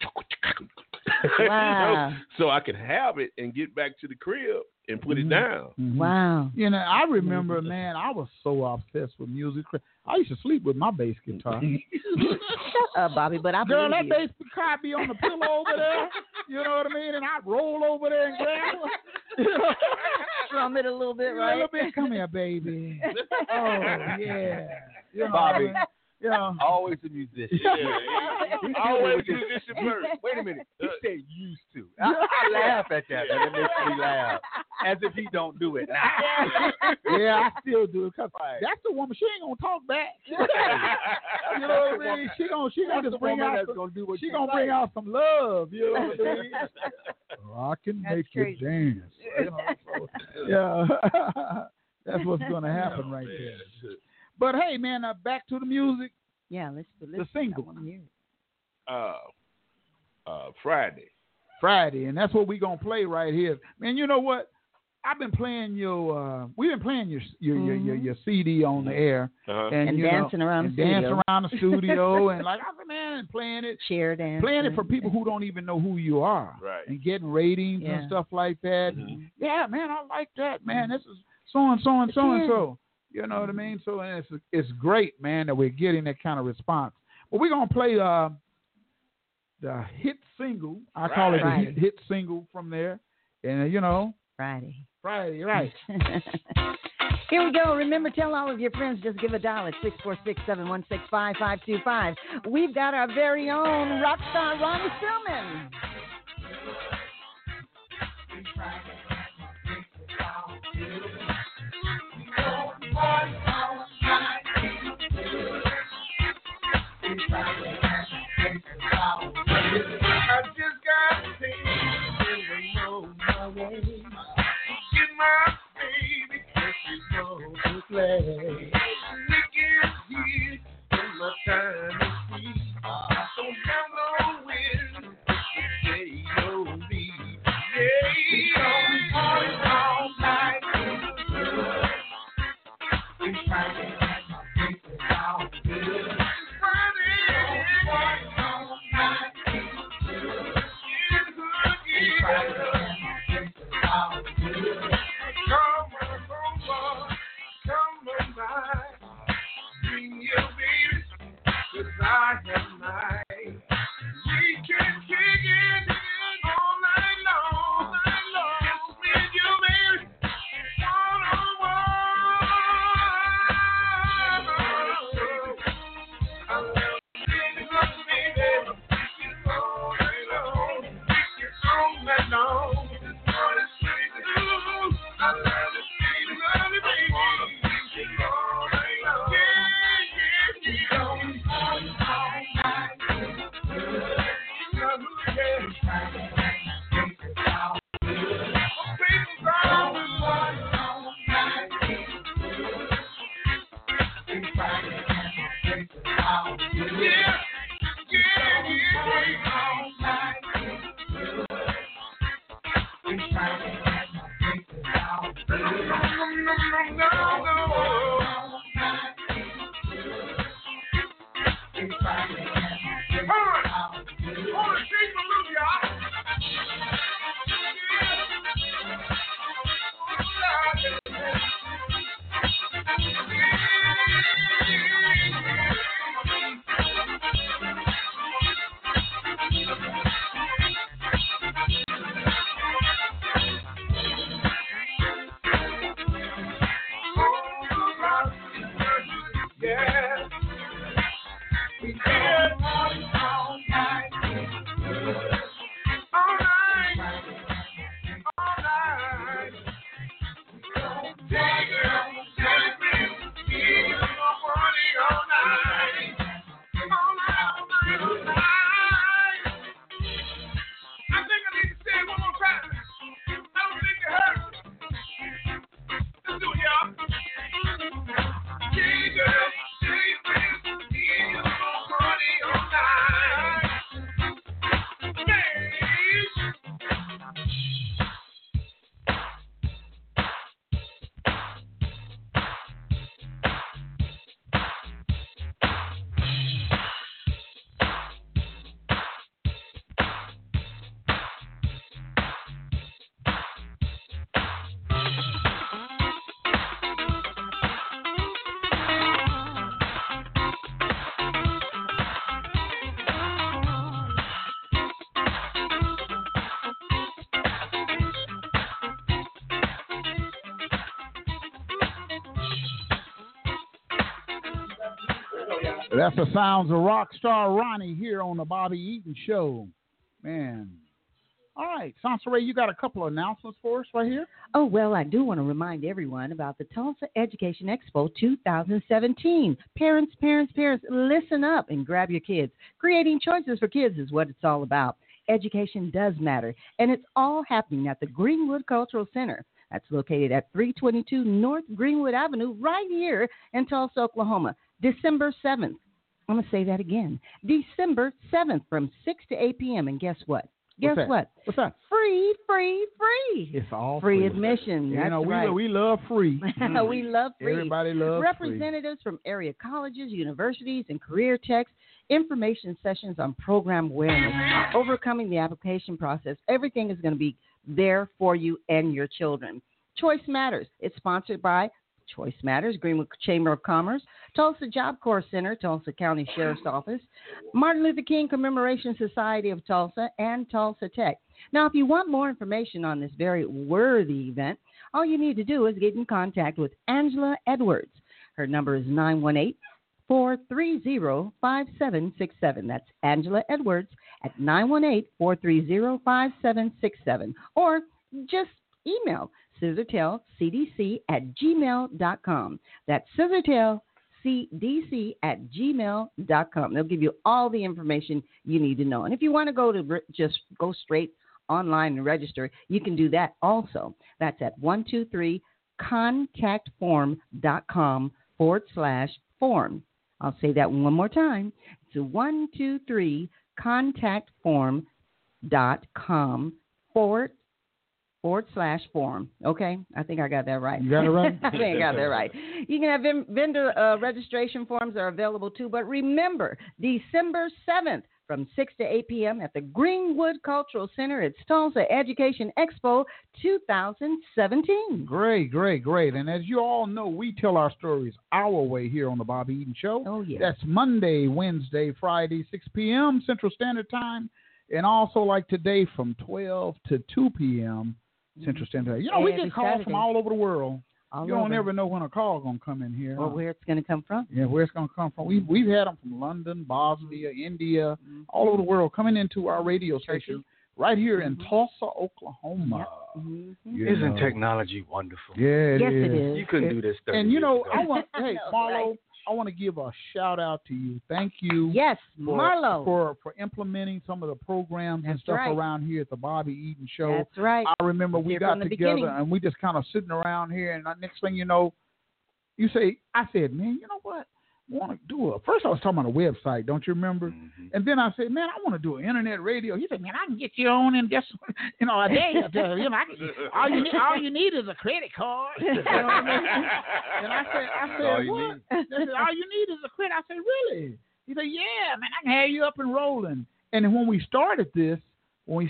Wow. So I can have it and get back to the crib and put it down. Wow. I remember, man, I was so obsessed with music. I used to sleep with my bass guitar. Bobby, but I Girl, that you. bass guitar be on the pillow over there. You know what I mean? And I'd roll over there and grab it. Strum it a little bit, right? A little bit. Come here, baby. Oh, yeah. Bobby. Always a musician. Always a musician first. Wait a minute. He said used to. I laugh at that, and it makes me laugh. As if he don't do it now. Yeah, I still do it. Cause that's the woman. She ain't gonna talk back. You know what I mean? She gonna just bring out. She gonna bring out some love. You know what I mean? I can make you dance. Yeah, that's what's gonna happen right there. But hey, man, back to the music. Yeah, let's the single. Friday, and that's what we're gonna play right here. Man, you know what? I've been playing we've been playing your CD on the air, and dancing around the studio, and like I said, man, playing it, playing it for people who don't even know who you are, right? And getting ratings and stuff like that. Mm-hmm. Yeah, man, I like that, man. This is so and so and so and so. You know what I mean? So it's great, man, that we're getting that kind of response. But we're gonna play the hit single. I call it the hit single from there, and Friday, right? Here we go. Remember, tell all of your friends. Just give a dial at 646-716-5525. We've got our very own rock star Ronnie Stillman. I just got things on my way. Get my baby, cause she's gonna play. Weekend here, and my time is free. Don't have no wind, stay on me. Yeah, all night. It's Friday, it's all good. I have mine. We can kick it all night long. Just with you, baby. I love singing up, baby. It's all night long. It's all night long. It's all it's sweet to do. I love it, baby. Love it, baby. It's all night long. Yeah. That's the sounds of Rockstar Ronnie here on the Bobby Eaton Show. Man. All right, Sansaray, you got a couple of announcements for us right here? Oh, well, I do want to remind everyone about the Tulsa Education Expo 2017. Parents, listen up and grab your kids. Creating choices for kids is what it's all about. Education does matter, and it's all happening at the Greenwood Cultural Center. That's located at 322 North Greenwood Avenue right here in Tulsa, Oklahoma, December 7th. I'm going to say that again. December 7th from 6 to 8 p.m. And guess what? Guess what? What's that? Free. It's all free admission. You That's know, right. we love free. We love free. Everybody loves Representatives from area colleges, universities, and career techs. Information sessions on program awareness, overcoming the application process. Everything is going to be there for you and your children. Choice Matters. It's sponsored by Choice Matters, Greenwood Chamber of Commerce, Tulsa Job Corps Center, Tulsa County Sheriff's Office, Martin Luther King Commemoration Society of Tulsa, and Tulsa Tech. Now, if you want more information on this very worthy event, all you need to do is get in contact with Angela Edwards. Her number is 918-430-5767. That's Angela Edwards at 918-430-5767. Or just email scissortailcdc@gmail.com. That's scissortailcdc@gmail.com. They'll give you all the information you need to know. And if you want to just go straight online and register, you can do that also. That's at 123contactform.com/form. I'll say that one more time. It's 123contactform.com/form. Okay, I think I got that right. You got it right? I think I got that right. You can have vendor registration forms are available too, but remember, December 7th from 6 to 8 p.m. at the Greenwood Cultural Center. It's Tulsa Education Expo 2017. Great. And as you all know, we tell our stories our way here on the Bobby Eaton Show. Oh, yeah. That's Monday, Wednesday, Friday, 6 p.m. Central Standard Time, and also like today from 12 to 2 p.m. Central Standard Time. You know, we get calls from all over the world. You don't never know when a call going to come in here. Or where it's going to come from. Yeah, where it's going to come from. We've had them from London, Bosnia, India, all over the world coming into our radio station right here in Tulsa, Oklahoma. Isn't technology wonderful? Yeah, it is. You couldn't do this 30 And you know, years ago. I want, hey, Marlo, right. I want to give a shout out to you. Thank you. Yes, Marlo. For implementing some of the programs and stuff around here at the Bobby Eaton Show. That's right. I remember we got together and we just kind of sitting around here, and next thing you know, I said, man, you know what? I want to do first I was talking about a website, don't you remember? Mm-hmm. And then I said, man, I want to do an internet radio. He said, man, I can get you on in just, a day. All you need is a credit card. You know what I mean? And I said, what? They said, all you need is a credit. I said, really? He said, yeah, man, I can have you up and rolling. And when we started this, he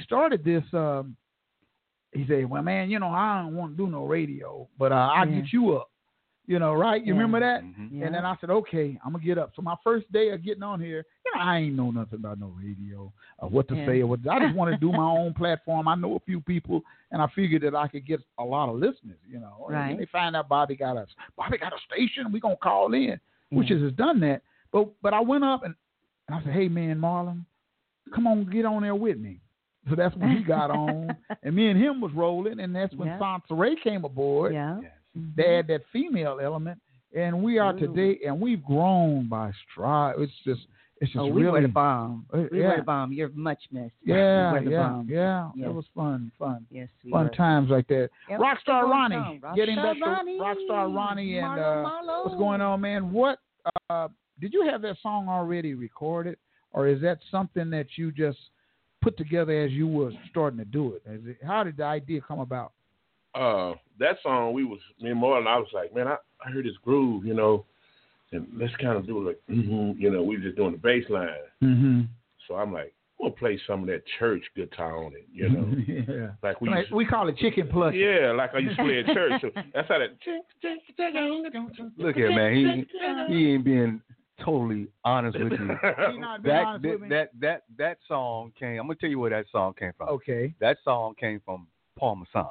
said, well, man, I don't want to do no radio, but I'll get you up. Right? You remember that? Mm-hmm. Yeah. And then I said, okay, I'm going to get up. So my first day of getting on here, I ain't know nothing about no radio or what to say. I just want to do my own platform. I know a few people, and I figured that I could get a lot of listeners, Right. And they find out Bobby got a station. We're going to call in, which has done that. But I went up and I said, hey, man, Marlon, come on, get on there with me. So that's when he got on. And me and him was rolling, and that's when Sansaray came aboard. Yeah. They had that female element, and we are today, and we've grown by stride. It's just really. We were the bomb. We were the bomb. You're much missed. Yeah. Yes. It was fun. Yes, fun times like that. Yep. Rockstar Ronnie, getting back to Rockstar Ronnie, and Marlo. What's going on, man? What did you have that song already recorded, or is that something that you just put together as you were starting to do it? How did the idea come about? That song, me and Marlon, I was like, man, I heard this groove, and let's kind of do it like, we were just doing the bass line. Mm-hmm. So I'm like, we'll play some of that church guitar on it, Yeah. Like we call it chicken pluck. Yeah, like I used to play at church. So that's how that. Look here, man. He ain't being totally honest with you. That song came. I'm gonna tell you where that song came from. Okay. That song came from Parmesan.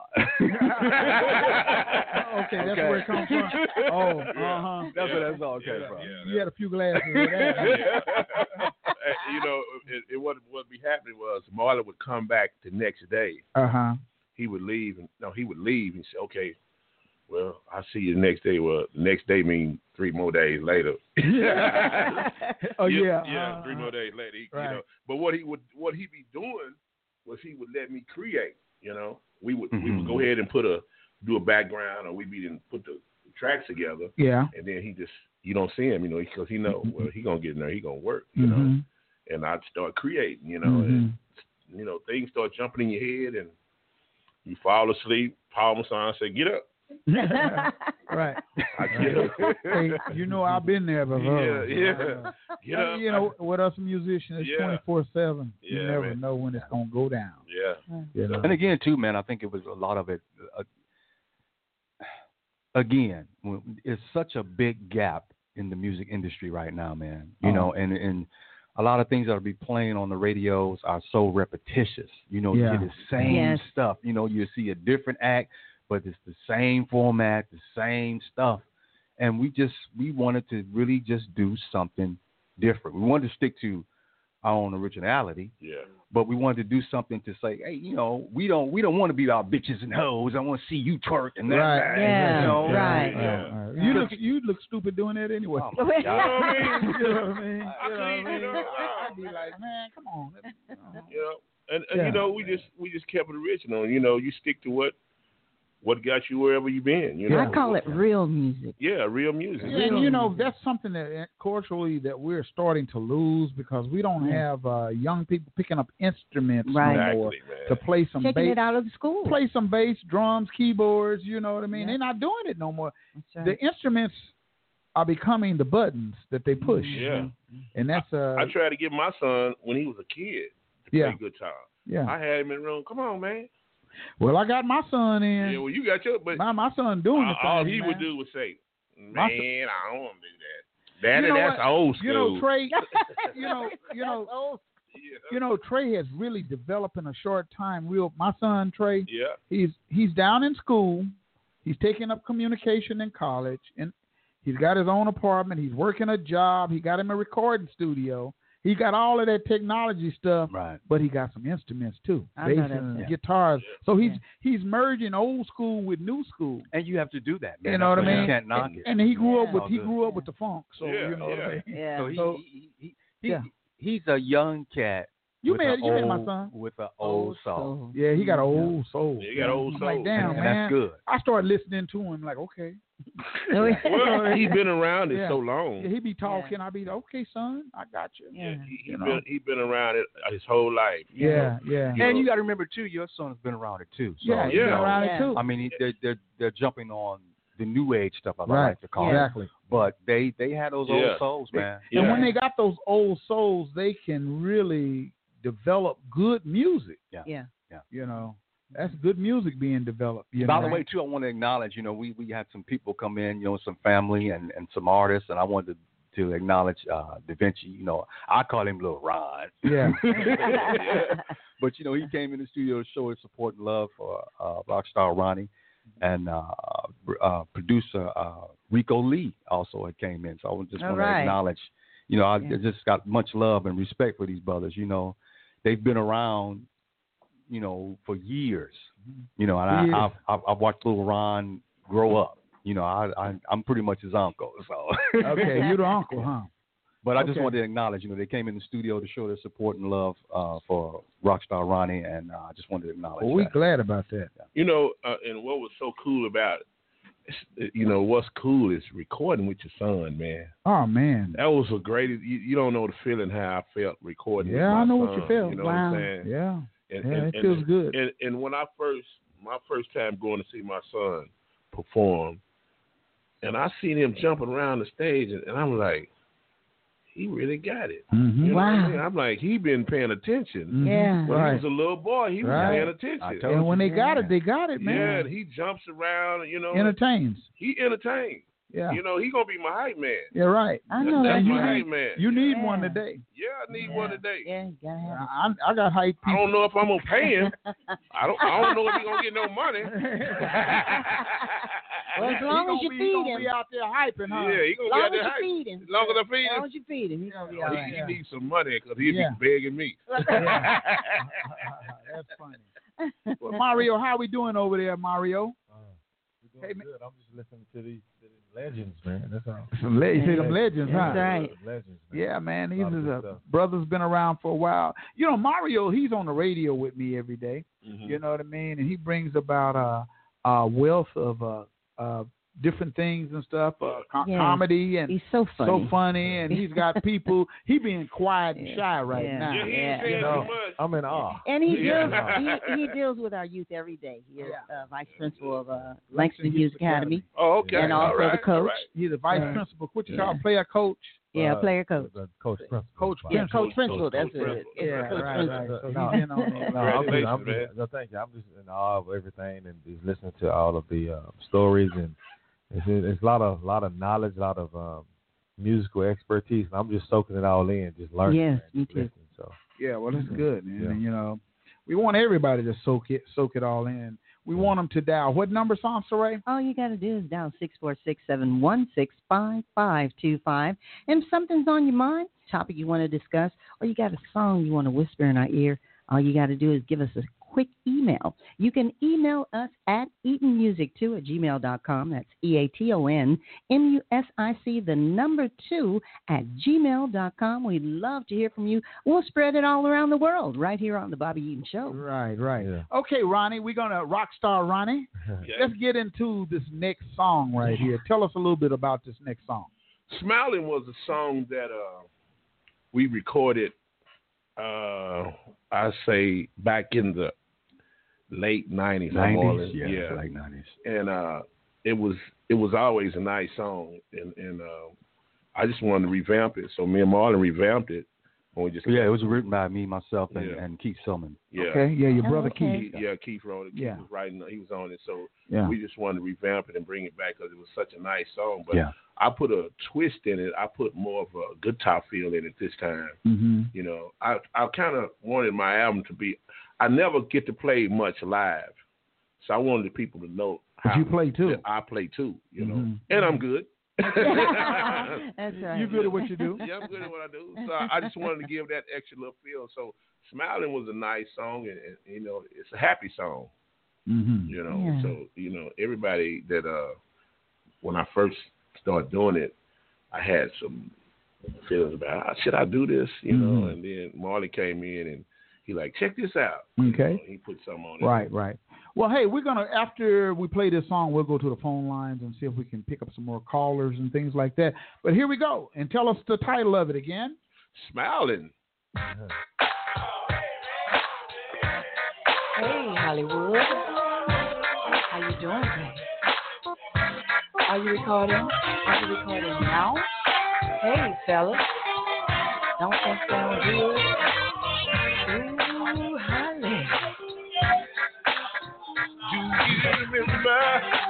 Okay, that's where it comes from. Oh, That's where that's all came from. You had a few glasses of that. You know, what be happening was Marlon would come back the next day. He would leave, and he would leave and say, "Okay, well, I'll see you the next day." Well, the next day means 3 more days later. Oh yeah, 3 more days later. Right. You know, but what he'd be doing was he would let me create. You know, we would go ahead and do a background, or we'd put the tracks together. Yeah. And then you don't see him, you know, because he know, well, he gonna get in there, he gonna work, you know. And I'd start creating, you know, and you know, things start jumping in your head, and you fall asleep. Parmesan say, "Get up." Right. I get up. Hey, you know, I've been there before. Yeah. Get up. You know, with us musicians, it's 24/7. You Yeah, never man. know when it's gonna go down. Yeah. You know? And again, too, man, I think it was a lot of it. Again, it's such a big gap in the music industry right now, man. You know, and a lot of things that will be playing on the radios are so repetitious. You know, you hear the same stuff. You know, you see a different act, but it's the same format, the same stuff. And we wanted to really just do something different. We wanted to stick to our own originality. Yeah. But we wanted to do something to say, hey, you know, we don't want to be our bitches and hoes. I want to see you twerk and that. Right. Yeah. You know? Right. You look stupid doing that anyway. Oh, my God. You know what I mean? I'd be like, man, come on. You know, and you know, we just kept it original. You know, you stick to what got you wherever you been. You know, I call it real music. Yeah, real music. Yeah, and you know, that's something that culturally that we're starting to lose because we don't have young people picking up instruments anymore to play some taking bass. it out of the school. Play some bass, drums, keyboards, you know what I mean? Yeah. They're not doing it no more. Right. The instruments are becoming the buttons that they push. Yeah. And that's I tried to get my son when he was a kid to play guitar. Yeah. I had him in the room. Come on, man. Well, I got my son in. Yeah, well, you got your, but my son doing the all thing, he man. would do was say, "Man, My I don't want to do that. Daddy, You know that's what? old school." You know, Trey. You know, Trey has really developed in a short time. My son Trey. Yeah. He's down in school. He's taking up communication in college, and he's got his own apartment. He's working a job. He got him a recording studio. He got all of that technology stuff, right? But he got some instruments too, I bass know that, and guitars. So he's merging old school with new school. And you have to do that, man. You know what I mean? You can't knock it. And he grew up with All with the funk. So you know what I mean. Yeah. So he's a young cat. You met my son with an old soul. Yeah, he got an old soul. Yeah, he got an old soul. Like, damn, and man. that's good. I started listening to him like, okay. Well, he's been around it so long. Yeah, he be talking. I be okay, son. I got you. Yeah, he been around it his whole life. Yeah. And you got to remember too, your son's been around it too. So, Yeah, he's been around it too. I mean, they're jumping on the new age stuff, I like to call exactly. it. But they had those old souls, man. And when they got those old souls, they can really develop good music. Yeah. You know, that's good music being developed. By the way, too, I want to acknowledge, you know, we had some people come in, you know, some family and some artists, and I wanted to acknowledge Da Vinci. You know, I call him Lil Ron. Yeah. But, you know, he came in the studio to show his support and love for Rockstar Ronnie. And producer Rico Lee also had came in. So I just want to acknowledge, you know, I just got much love and respect for these brothers. You know, they've been around, you know, for years. You know, and I've watched Lil Ron grow up. You know, I'm pretty much his uncle. So okay, you're the uncle, huh? But I just wanted to acknowledge, you know, they came in the studio to show their support and love for Rockstar Ronnie, and I just wanted to acknowledge we're glad about that. You know, and what was so cool about it, you know, what's cool is recording with your son, man. Oh, man. That was a great, you don't know the feeling how I felt recording with my son. Yeah, I know what you felt. You know what I'm saying? Yeah. And it feels good. And when my first time going to see my son perform, and I seen him jumping around the stage, and I'm like, he really got it. Mm-hmm. You know what I mean? I'm like, he been paying attention. Mm-hmm. Yeah. When he was a little boy, he was paying attention. And when they got it, they got it, man. Yeah, and he jumps around, you know. Entertains. He entertains. Yeah. You know, he gonna be my hype man. You're right. I know That's that. my hype man. You need one today. Yeah, I need one today. Yeah, you gotta have it. I got hype people. I don't know if I'm gonna pay him. I don't know if he gonna get no money. Well, as long as you he feed gonna him. be out there hyping, huh? Yeah, he As gonna long be out as there you hype. feed him. As long as I feed As long him. as you feed him, he's gonna be all right. He needs some money because he'll Yeah. be begging me. That's funny. Well, Mario, how we doing over there, Mario? We're doing good. I'm just listening to these legends, man. That's all. You say them legends, huh? That's right. Legends, man. Yeah, man. These A lot of are good stuff. brothers been around for a while. You know, Mario, he's on the radio with me every day. Mhm. You know what I mean? And he brings about a wealth of different things and stuff, Yeah. comedy, and He's so funny. and he's got people. He being quiet and shy right Yeah. now. Yeah, he ain't Yeah. saying You know, too much. I'm in awe. And he Yeah. deals he deals with our youth every day. He is vice principal of Langston Langston Youth Youth Academy. Oh, okay. And All also right, the coach. all right. He's a vice Yeah. principal. What you Yeah. call player coach? Yeah, player coach. Coach principal. Coach Yeah, principal. coach principal. That's Coach it. principal. Yeah, coach right, principal. right. So No, he's in on that. No, I'm Congratulations, just, no, thank you. I'm just in awe of everything and just listening to all of the stories, and it's a lot of knowledge, a lot of musical expertise, and I'm just soaking it all in, just learning. Yes, man, me just too. listening, so. Yeah, well, that's good, man. Yeah. And, you know, we want everybody to soak it all in. We want them to dial. What number, Sansaray? All you got to do is dial 646-716-5525. And if something's on your mind, topic you want to discuss, or you got a song you want to whisper in our ear, all you got to do is give us a quick email. You can email us at eatonmusic2@gmail.com. That's EATONMUSIC2@gmail.com. We'd love to hear from you. We'll spread it all around the world right here on the Bobby Eaton Show. Right. Yeah. Okay, Ronnie, we're going to rock star Ronnie. Yeah. Let's get into this next song right here. Tell us a little bit about this next song. Smiling was a song that we recorded, I say, back in the late 90s. Late 90s. And it was always a nice song. And I just wanted to revamp it. So me and Marlon revamped it. And we just it was written by me, myself, and Keith Silman. Yeah. Okay, yeah, your brother okay. Keith. Keith wrote it. Keith Yeah. was writing. He was on it. So Yeah. we just wanted to revamp it and bring it back because it was such a nice song. But Yeah. I put a twist in it. I put more of a guitar feel in it this time. Mm-hmm. You know, I kind of wanted my album to be. I never get to play much live, so I wanted the people to know. But you play too. that I play too. You know, Mhm. and I'm good. That's right. You good at what you do? Yeah, I'm good at what I do. So I just wanted to give that extra little feel. So Smiling was a nice song, and you know, it's a happy song. Mm-hmm. You know, Yeah. so you know, everybody that when I first started doing it, I had some feelings about should I do this, you know, and then Marley came in and he like, check this out. Okay. You know, he put something on it. Right. Well, hey, we're going to, after we play this song, we'll go to the phone lines and see if we can pick up some more callers and things like that. But here we go. And tell us the title of it again. Smiling. Hey, Hollywood. How you doing, babe? Are you recording? Are you recording now? Hey, fellas. Don't that sound good? Ooh, Holly. Do you remember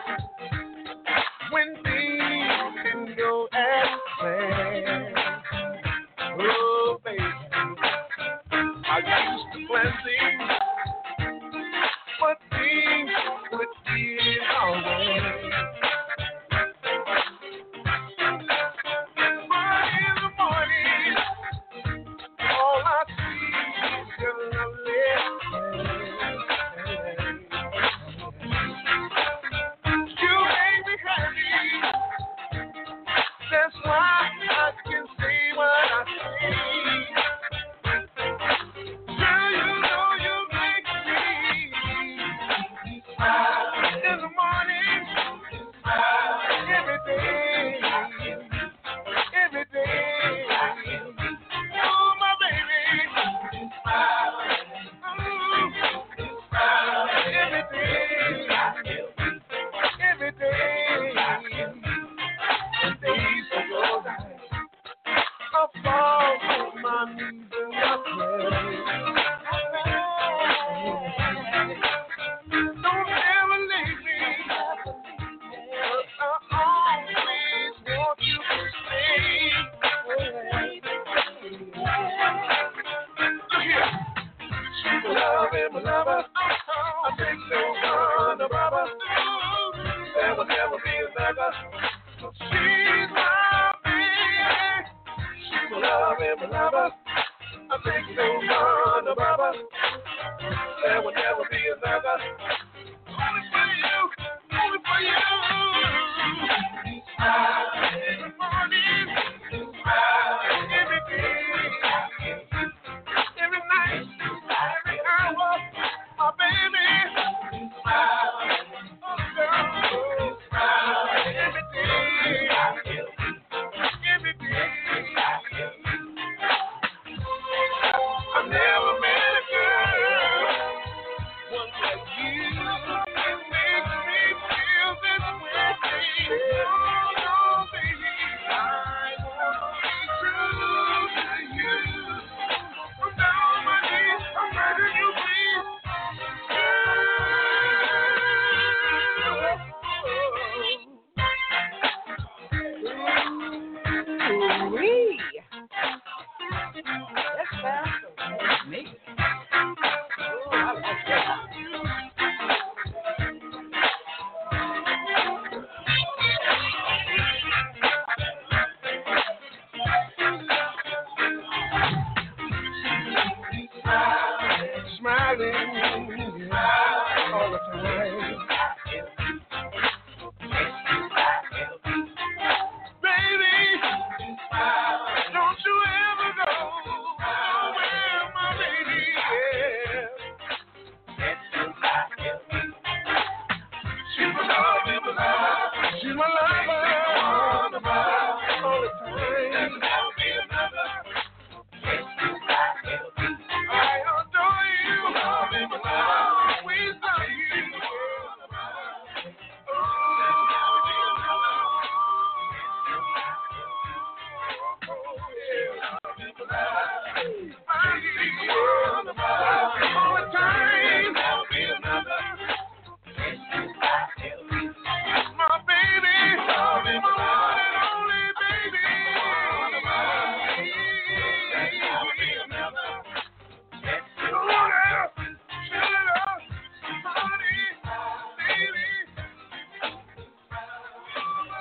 when things didn't go as planned? Oh, baby, I used to plan things, but things would be our way. But in the morning, all I see is your lovely face.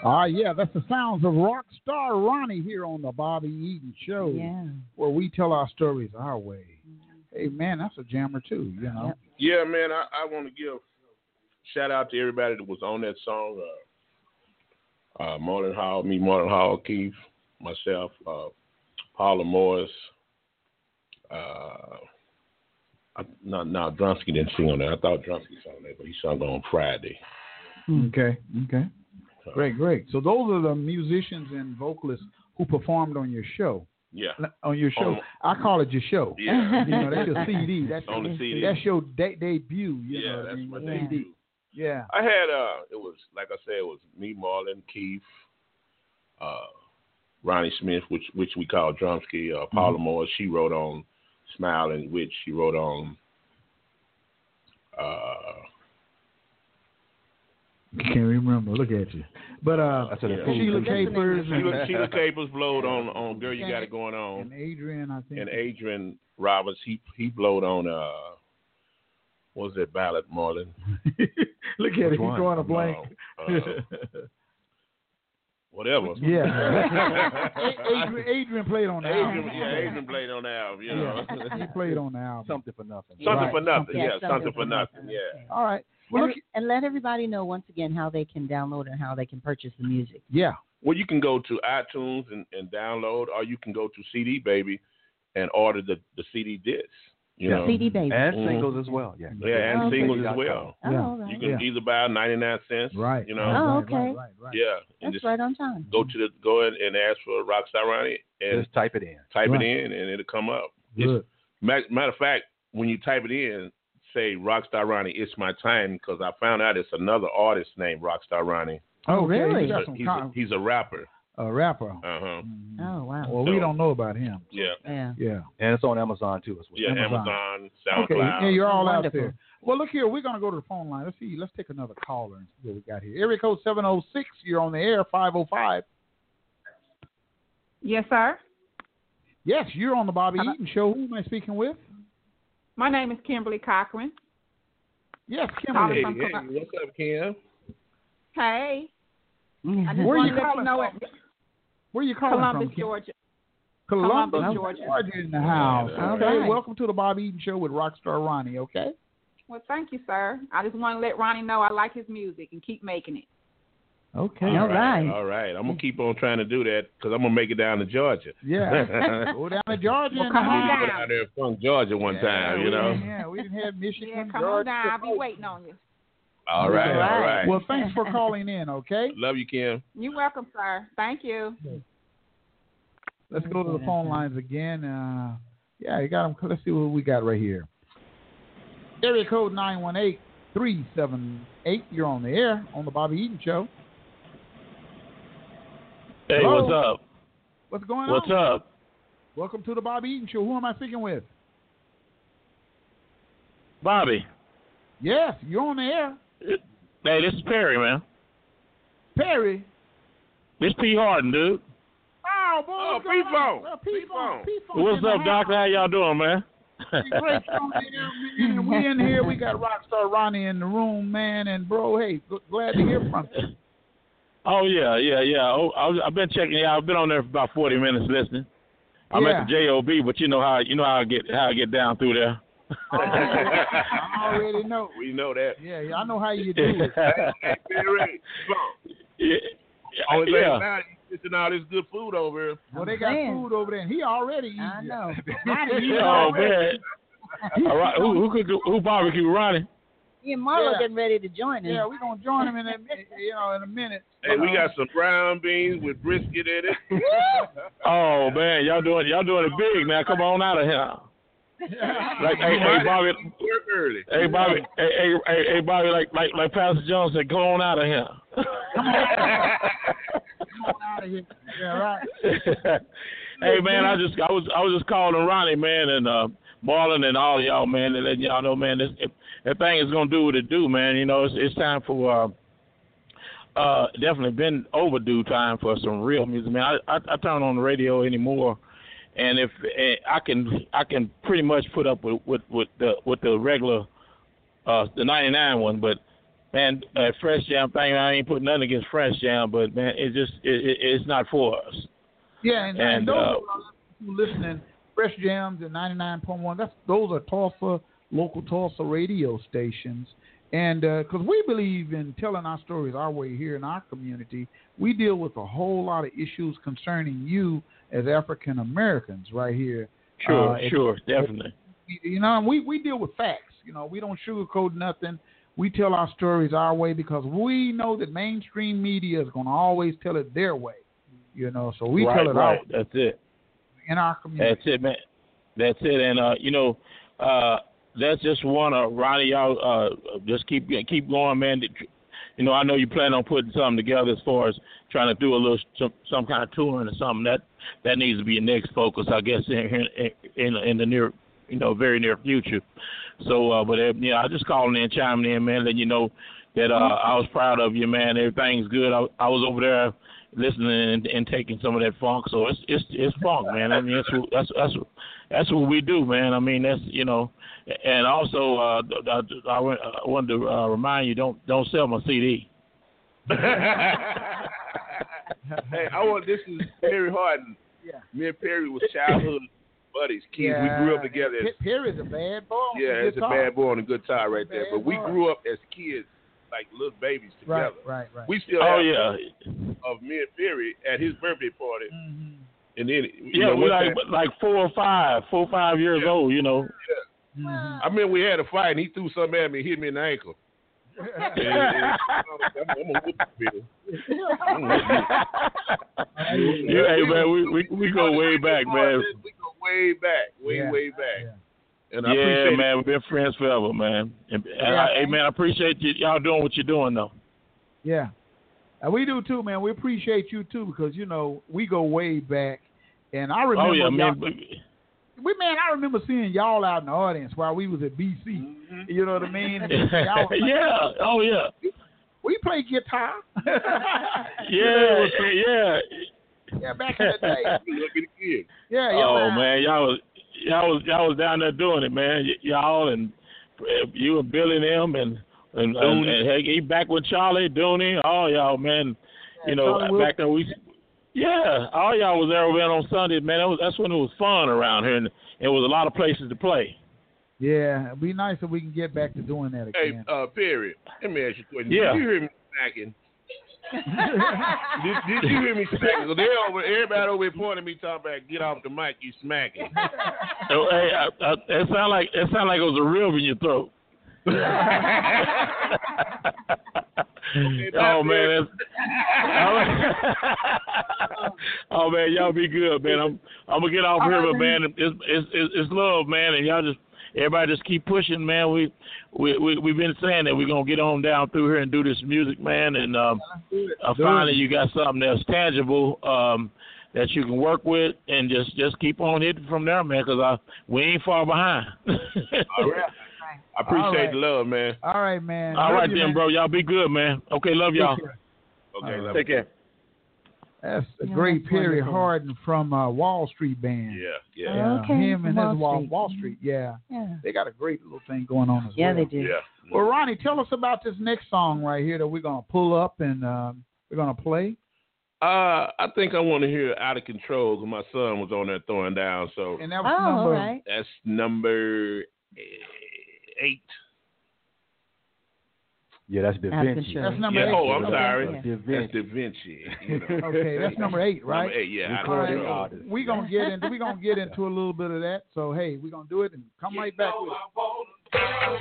Yeah, that's the sounds of Rockstar Ronnie here on the Bobby Eaton Show, where we tell our stories our way. Hey, man, that's a jammer, too, you know. Yeah, man, I want to give shout out to everybody that was on that song. Marlon Hall, Keith, myself, Paula Morris. Drumsky didn't sing on that. I thought Drumsky sang on that, but he sung on Friday. Okay. Great. So those are the musicians and vocalists who performed on your show. Yeah. On your show. I call it your show. Yeah. You know, that's your CD. That's on the CD. That's your debut. You know that's my CD. debut. Yeah. I had, it was, like I said, it was me, Marlon, Keith, Ronnie Smith, which we call Drumsky, Paula Moore. She wrote on Smile, and which she wrote on, can't remember. Look at you. But Sheila Capers. Sheila Capers blowed on Girl You Got It Going On. And Adrian, I think. And Adrian Roberts, he blowed on, what was that ballad, Marlon? Look at it. He's going a blank. Whatever. Yeah. Adrian played on the album. Adrian played on the album, you know. He played on the album. Something for Nothing. Something for Nothing, Something for Nothing, yeah. All right. Well, and let everybody know once again how they can download and how they can purchase the music. Yeah. Well, you can go to iTunes and download, or you can go to CD Baby and order the CD disc. You know? CD Baby. And singles as well. Yeah, and singles as well. Oh, right. You can either buy 99 cents. Right. You know. Oh, okay. Right. Yeah. That's right on time. Go in and ask for Rockstar Ronnie and just type it in. Type it in and it'll come up. Good. Matter of fact, when you type it in, say Rockstar Ronnie, It's My Time, because I found out it's another artist named Rockstar Ronnie. Oh, really? He's a rapper. A rapper. Uh-huh. Oh, wow. Well, we don't know about him. Yeah. Yeah. And it's on Amazon, too, as well. Yeah, Amazon, SoundCloud. Okay, yeah, you're all out there. Well, look here. We're going to go to the phone line. Let's take another caller and see what we got here. Area code 706. You're on the air, 505. Yes, sir. Yes, you're on the Bobby Eaton Show. Who am I speaking with? My name is Kimberly Cochran. Yes, Kimberly. Hey, what's up, Kim? Hey. I just Where wanted you to let you calling know from? Where you calling Columbus, from, Kim? Georgia. Columbus, Georgia. in the house. Yeah. Okay, Right. welcome to the Bobby Eaton Show with Rockstar Ronnie, okay? Well, thank you, sir. I just want to let Ronnie know I like his music and keep making it. Okay. All right. I'm going to keep on trying to do that because I'm going to make it down to Georgia. Yeah. Go down to Georgia. Well, come on Go down. down there and funk Georgia one time, you know. Yeah, we didn't have Michigan. Yeah, come Georgia. on down. I'll be waiting on you. All right. Well, thanks for calling in, okay? Love you, Kim. You're welcome, sir. Thank you. Let's go to the phone lines again. You got them. Let's see what we got right here. Area code 918-378. You're on the air on the Bobby Eaton Show. Hey, Hello? what's up? What's going on? What's up? Welcome to the Bobby Eaton Show. Who am I speaking with? Bobby. Yes, you're on the air. Hey, this is Perry, man. Perry. This P. Harden, dude. Oh, boy. P-Phone. What's up, Doctor? How y'all doing, man? Great. Man. We in here. We got Rockstar Ronnie in the room, man. And, bro, hey, glad to hear from you. Oh, yeah. Oh, I've been checking you out. I've been on there for about 40 minutes listening. I'm at the JOB, but you know how I get down through there. I already know. We know that. Yeah, I know how you do it. Now you getting all this good food over here. Well, they got food over there, and he already eating. I know. Oh, man. All right. Who barbecue, Ronnie? Me and Marlo getting ready to join him. Yeah, we're going to join him in a minute. Hey, we got some brown beans with brisket in it. Oh, man, y'all doing it big now. Come on out of here. Hey, Bobby. Work early. Hey, Bobby. Hey, Bobby. Like Pastor Jones said, go on out of here. Come on out of here. Yeah, right. Hey, man, I was just calling Ronnie, man, and Marlon and all y'all, man, and letting y'all know, man, that thing is gonna do what it do, man. You know, it's time for definitely been overdue time for some real music, man. I turn on the radio anymore. And if I can pretty much put up with the regular the 99 one, but man, Fresh Jam thing, I ain't putting nothing against Fresh Jam, but man, it's not for us. Yeah, and those who are listening, Fresh Jams and 99.1, those are local Tulsa radio stations. And because we believe in telling our stories our way here in our community, we deal with a whole lot of issues concerning you as African Americans right here. Sure, definitely. You know, and we deal with facts. You know, we don't sugarcoat nothing. We tell our stories our way because we know that mainstream media is going to always tell it their way. You know, so we tell it our way. That's it. In our community. That's it, man. That's it. And, that's just one. Ronnie, y'all just keep going, man. You know, I know you plan on putting something together as far as trying to do some kind of touring or something. That needs to be your next focus, I guess, in the near, very near future. So, I just calling in, chiming in, man, letting you know that I was proud of you, man. Everything's good. I was over there listening and taking some of that funk. So it's funk, man. I mean, that's what we do, man. I mean, that's and also I wanted to remind you, don't sell my CD. Hey, this is Perry Harden. Yeah. Me and Perry was childhood buddies, kids. Yeah. We grew up together. Perry's a bad boy. Yeah, it's a bad boy on a guitar right there. But we grew up as kids, like little babies together. Right. We still have of me and Perry at his birthday party. Mm-hmm. And then we like 4 or 5 years old, Yeah. Mm-hmm. I remember we had a fight and he threw something at me, hit me in the ankle. I'm a whoop Bill. Hey man, we go way back, man. We go way back, way back. Yeah. And I appreciate man, we've been friends forever, man. And hey man, I appreciate y'all doing what you're doing though. Yeah. We do too, man. We appreciate you too because we go way back, and I remember. Oh yeah, man. I remember seeing y'all out in the audience while we was at BC. Mm-hmm. You know what I mean? We play guitar. Yeah, back in the day. Man, y'all was down there doing it, man. Y'all and you and Billy and them and he back with Charlie, Dooney, all y'all, man. Back there all y'all was there on Sunday, man. That's when it was fun around here, and it was a lot of places to play. Yeah, it'd be nice if we can get back to doing that again. Hey, Perry, let me ask you a question. Yeah. Did you hear me smacking? did you hear me smacking? So everybody over here pointing at me talking about get off the mic, you smacking. So, hey, it sound like it was a rib in your throat. Oh man, y'all be good, man. I'm gonna get off here, but man, it's love, man, and everybody just keep pushing, man. We've been saying that we're gonna get on down through here and do this music, man, and finally you got something that's tangible that you can work with, and just keep on hitting from there, man, because we ain't far behind. All right. I appreciate the love, man. All right, man. All right, then, bro. Y'all be good, man. Okay, love y'all. Okay, take care. That's the great Perry Harden from Wall Street Band. Yeah. Okay. Him and his Wall Street. Yeah. They got a great little thing going on as well. Yeah, they do. Yeah. Well, Ronnie, tell us about this next song right here that we're going to pull up and we're going to play. I think I want to hear Out of Control because my son was on there throwing down. So. And that was That's number 8. Yeah, that's Da Vinci. That's number 8. Oh, I'm sorry. Da Vinci. That's Da Vinci. Okay, that's number 8, right? Number 8, yeah. All right. We're gonna get into a little bit of that. So hey, we're gonna do it and come right back with it.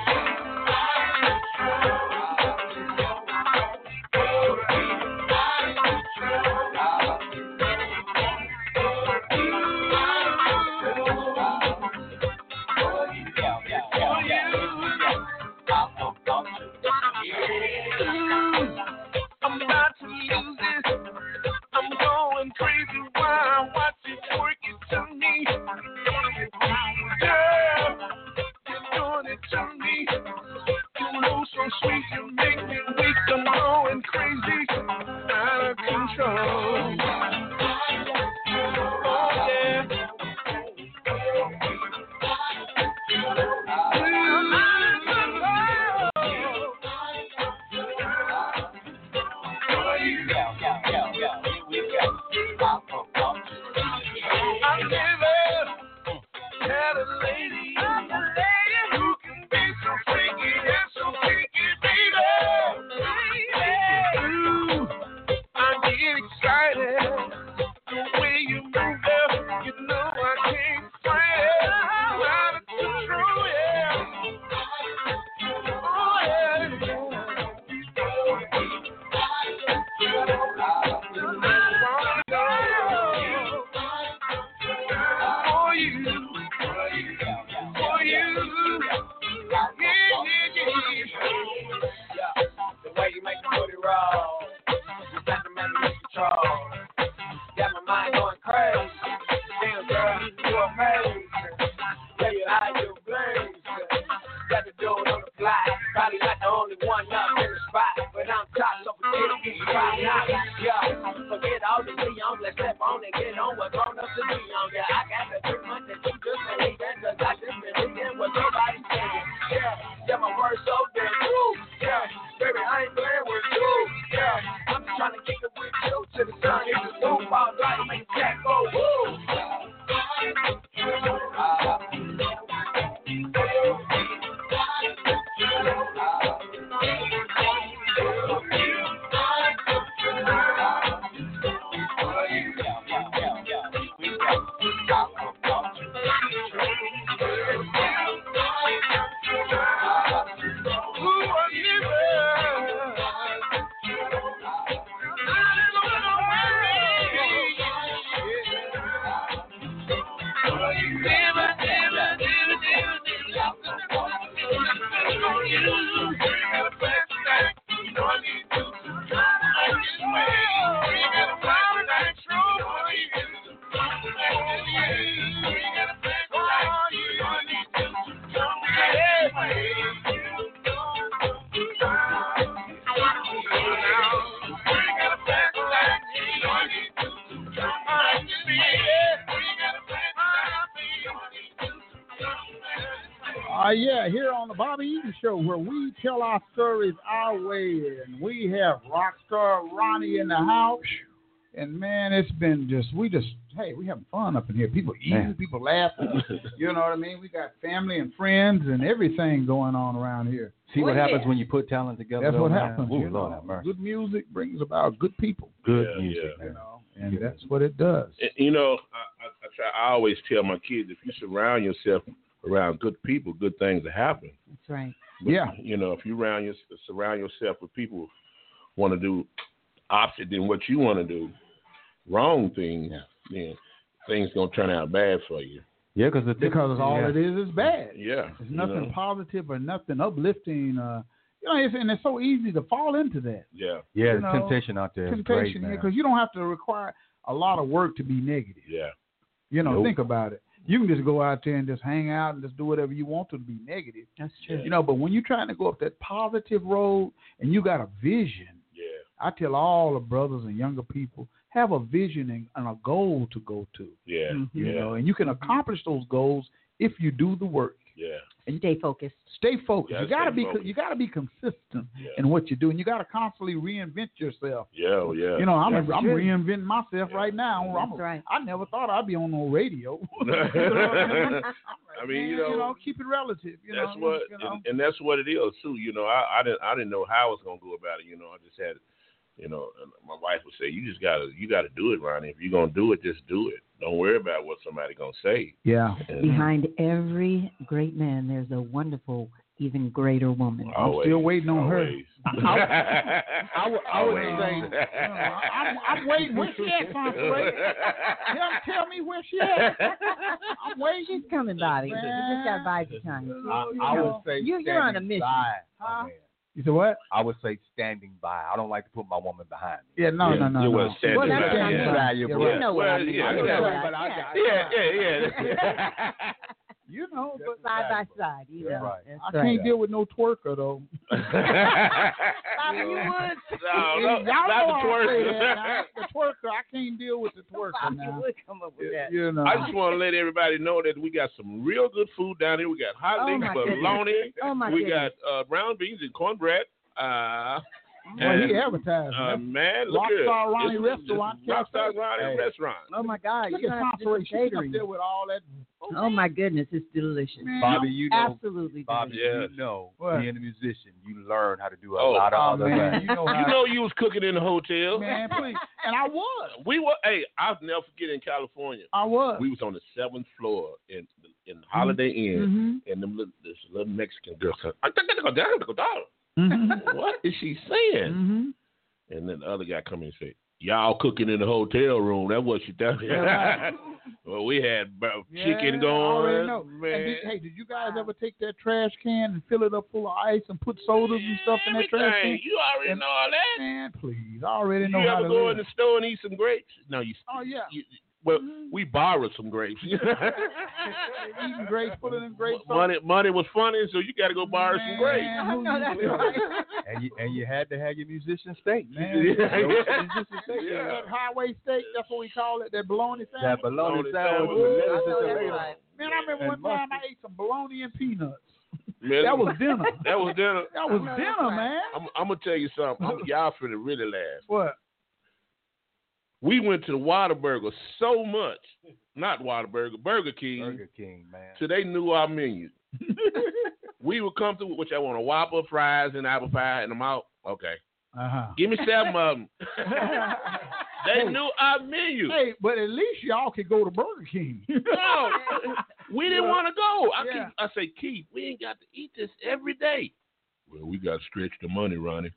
I'm about to lose this. I'm going crazy while I watch it work it to me. Girl, you're doing it to me. You move so sweet, you make me weak. I'm going crazy, out of control. Oh yeah. Yeah, here on the Bobby Eaton Show, where we tell our stories our way, and we have Rockstar Ronnie in the house. And man, it's been we having fun up in here. People eating, people laughing. You know what I mean? We got family and friends and everything going on around here. See what happens when you put talent together. That's what happens. Ooh, Lord have mercy. Good music brings about good people. Good music, you know, and that's what it does. You know, I always tell my kids, if you surround yourself around good people, good things will happen. That's right. But, you know, if you surround yourself with people who want to do opposite than what you want to do, wrong things, then things gonna turn out bad for you. Yeah, because all it is bad. Yeah, there's nothing positive or nothing uplifting. You know, it's so easy to fall into that. Yeah, yeah. The temptation out there is great, man. Because you don't have to require a lot of work to be negative. Yeah, you know, think about it. You can just go out there and just hang out and just do whatever you want to be negative. That's true. You know, but when you're trying to go up that positive road and you got a vision, I tell all the brothers and younger people, have a vision and a goal to go to. Yeah. Mm-hmm. You know, and you can accomplish those goals if you do the work. Yeah. And stay focused. Stay focused. Yeah, you gotta be consistent in what you do, and you gotta constantly reinvent yourself. Yeah, yeah. You know, I'm reinventing myself right now. That's right. I never thought I'd be on no radio. I mean, you know, keep it relative. That's what, and that's what it is too. You know, I didn't know how I was gonna go about it. You know, I just had. You know, and my wife would say, you gotta do it, Ronnie. If you're gonna do it, just do it. Don't worry about what somebody's gonna say. Yeah. Behind every great man, there's a wonderful, even greater woman. I'm still waiting on her. I would say, I'm waiting. Where's she at, Constable? Tell me where she at. I'm waiting. She's coming, Bobby. You just got to bide your time. I would say you're on a mission. You said what? I would say standing by. I don't like to put my woman behind me. Yeah, no. Well, standing by. You know what I mean. Yeah. You know, but side by side. You know. Right. I can't deal with no twerker though. Bobby, you would. No, not the twerker. The twerker, I can't deal with the twerker. Bobby now. would come up with that. You know. I just want to let everybody know that we got some real good food down here. We got hot links, bologna. Oh my We goodness. got brown beans and cornbread. Well, he advertised. Man, look here. Rockstar Ronnie Restaurant. Rockstar Ronnie Restaurant. Oh my God! Look You're at gonna have to do some Constellation up catering. there with all that. Oh my goodness, it's delicious. Man, Bobby, you know, absolutely Bobby, delicious. you know, What? being a musician, you learn how to do a lot of other man, things. you know, You know you was cooking in the hotel. man, please. And I was. We were. Hey, I'll never forget in California. I was. We was on the 7th floor in Holiday Inn, and this little Mexican girl said, "What is she saying?" And then the other guy come in and say, "Y'all cooking in the hotel room? That's what she done." Well, we had chicken I going. already know. Man. And did you guys ever take that trash can and fill it up full of ice and put sodas and stuff in that trash can? You already know all that. Man, please. I already know You how ever to go live. in the store and eat some grapes? No, you. Oh, yeah. Well, we borrowed some grapes. Eating grapes, putting in grapes. Money was funny, so you got to go borrow some grapes. I know that's right. And you had to have your musician steak. Man, Musician steak. that highway steak, that's what we call it, that bologna sandwich. That bologna sandwich with lettuce and tomato. Man, I remember one time I ate some bologna and peanuts. Man, That was dinner. That was dinner. That was dinner, man. I'm going to tell you something. Y'all finna really laugh. What? We went to the Whataburger so much, not Whataburger, Burger King. Burger King, man. So they knew our menu. We would come through, which I want a Whopper, fries, and apple pie, and I'm out. Okay. Give me 7 of them. They knew our menu. Hey, but at least y'all could go to Burger King. No, we didn't want to go. I say, Keith, we ain't got to eat this every day. Well, we got to stretch the money, Ronnie.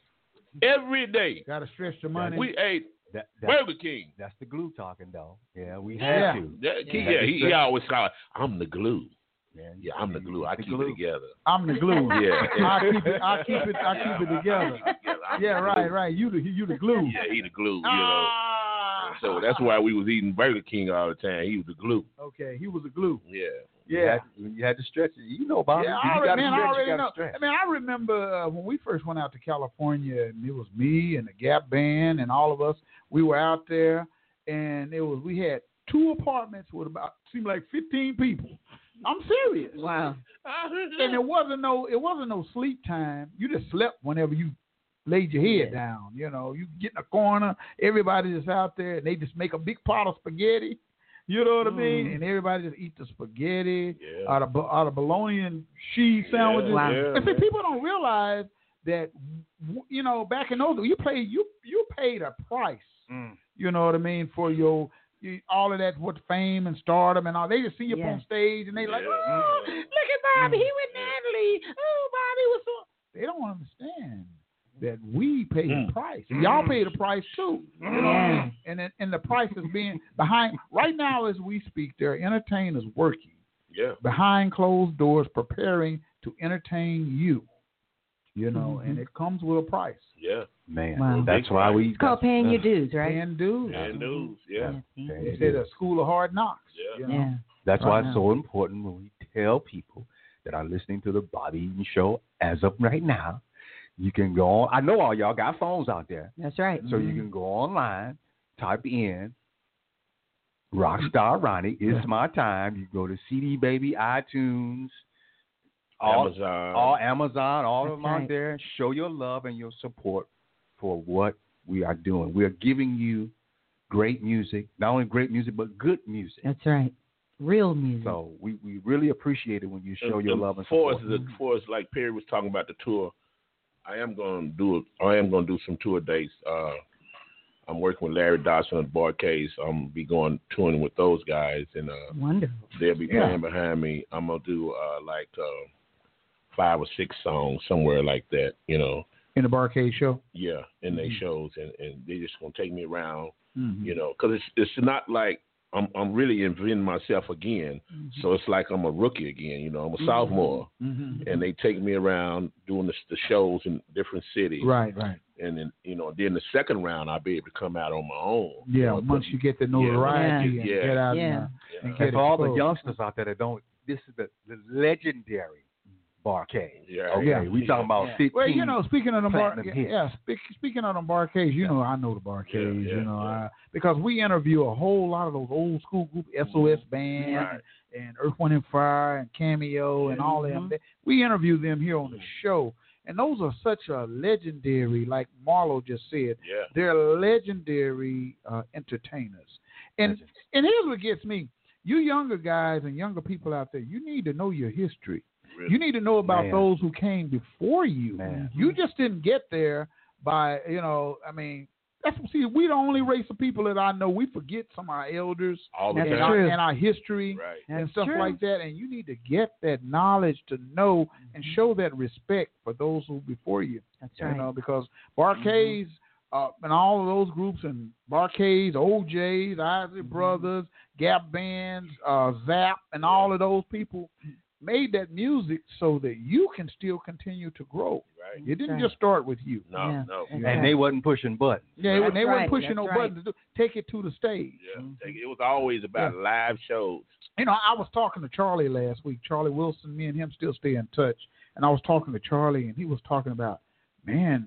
Every day. Got to stretch the money. We ate Burger King. That's the glue talking, though. Yeah, we had to. He always called, I'm the glue. Yeah, I'm the glue. I keep it together. I'm the glue. Yeah. I keep it together. Yeah, right. You the glue. Yeah, he the glue, you know. So that's why we was eating Burger King all the time. He was the glue. Okay, he was the glue. Yeah. Yeah. You had to stretch it. You know, Bobby. Yeah, you got to stretch, already you got know. to stretch. I mean, I remember when we first went out to California, and it was me and the Gap Band and all of us. We were out there, and we had 2 apartments with seemed like 15 people. I'm serious. Wow. And it wasn't no sleep time. You just slept whenever you laid your head down. You know, you get in a corner, everybody just out there, and they just make a big pot of spaghetti. You know what I mean? And everybody just eat the spaghetti out of bologna and cheese sandwiches. Wow. And see, people don't realize that, you know, back in those days, you paid a price. You know what I mean, for all of that, what fame and stardom and all. They just see you up on stage and they like, oh, look at Bobby, he with Natalie. Oh, Bobby was so. They don't understand that we paid a price. Y'all paid a price too. You know what I mean? And the price is being behind. Right now, as we speak, there are entertainers working behind closed doors, preparing to entertain you. You know, and it comes with a price. Yeah. Man, wow. That's why we... It's called paying your dues, right? Paying dues. Paying dues, yeah. They say the school of hard knocks. Yeah. You know? That's why it's so important when we tell people that are listening to the Bobby Eaton Show as of right now, you can go on. I know all y'all got phones out there. That's right. So you can go online, type in Rockstar Ronnie, It's My Time. You go to CD Baby, iTunes, Amazon, all of them right. out there. Show your love and your support for what we are doing. We are giving you great music, not only great music, but good music. That's right. Real music. So we really appreciate it when you show your love and support. For us, like Perry was talking about the tour, I am going to do some tour dates. I'm working with Larry Dodson and Bart Case. I'm going to be going touring with those guys, and wonderful. They'll be playing behind me. I'm going to do 5 or 6 songs, somewhere like that, you know. In the Barcade show? Yeah, in their shows, and they're just going to take me around, you know, because it's not like I'm really inventing myself again. So it's like I'm a rookie again, you know. I'm a sophomore, and they take me around doing the shows in different cities. Right. And then, you know, then the second round I'll be able to come out on my own. Yeah, you know, once you get the notoriety and get out and get for all the exposed. youngsters out there that don't, this is the legendary Barcade. Yeah. Okay, we talking about 15. Well, you know, speaking of the platinum hits. Speaking of the Barcades, you know, I know the Barcades, you know, because we interview a whole lot of those old school group, SOS Band and Earth, Wind and Fire and Cameo and all of them. We interview them here on the show, And those are such a legendary, like Marlo just said, they're legendary entertainers. And here's what gets me. You younger guys and younger people out there, you need to know your history. Really? You need to know about those who came before you. You just didn't get there by, see, we the only race of people that I know. We forget some of our elders and our history and stuff like that. And you need to get that knowledge to know and show that respect for those who before you. That's right. Because Bar-Kays and all of those groups and Bar-Kays, OJs, Isaac Brothers, Gap Bands, Zap, and all of those people made that music so that you can still continue to grow. Right. It didn't just start with you. No. And they wasn't pushing buttons. Yeah, they wasn't pushing no buttons. Take it to the stage. Yeah, it was always about live shows. I was talking to Charlie last week. Charlie Wilson, me and him still stay in touch. And I was talking to Charlie, and he was talking about, man,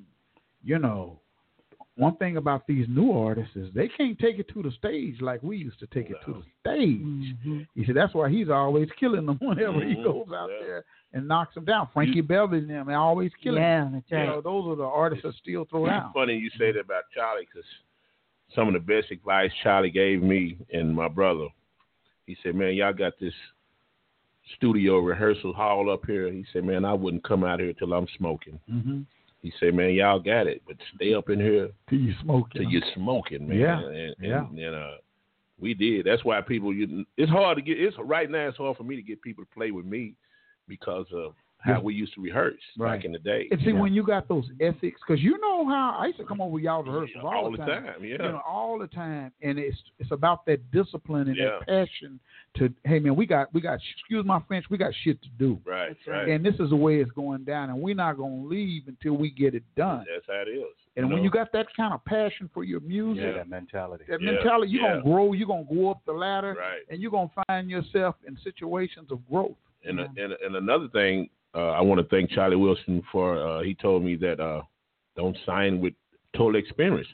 one thing about these new artists is they can't take it to the stage like we used to take it to the stage. He said that's why he's always killing them whenever he goes out there and knocks them down. Frankie Beverly and them, they always killing them. That's right. Those are the artists that still throw down. It's funny you say that about Charlie, because some of the best advice Charlie gave me and my brother, he said, man, y'all got this studio rehearsal hall up here. He said, man, I wouldn't come out here till I'm smoking. He said, man, y'all got it, but stay up in here till you smoking, man. And we did. That's why people, it's hard to get, right now it's hard for me to get people to play with me because of how we used to rehearse back in the day. And see, when you got those ethics, because you know how I used to come over y'all rehearsals all the time. All the time. And it's about that discipline and that passion to, hey, man, we got, excuse my French, we got shit to do. Right. And this is the way it's going down, and we're not going to leave until we get it done. That's how it is. And when you got that kind of passion for your music, that mentality, you're going to grow, you're going to go up the ladder, and you're going to find yourself in situations of growth. And another thing, I want to thank Charlie Wilson for, he told me that don't sign with Total Experience.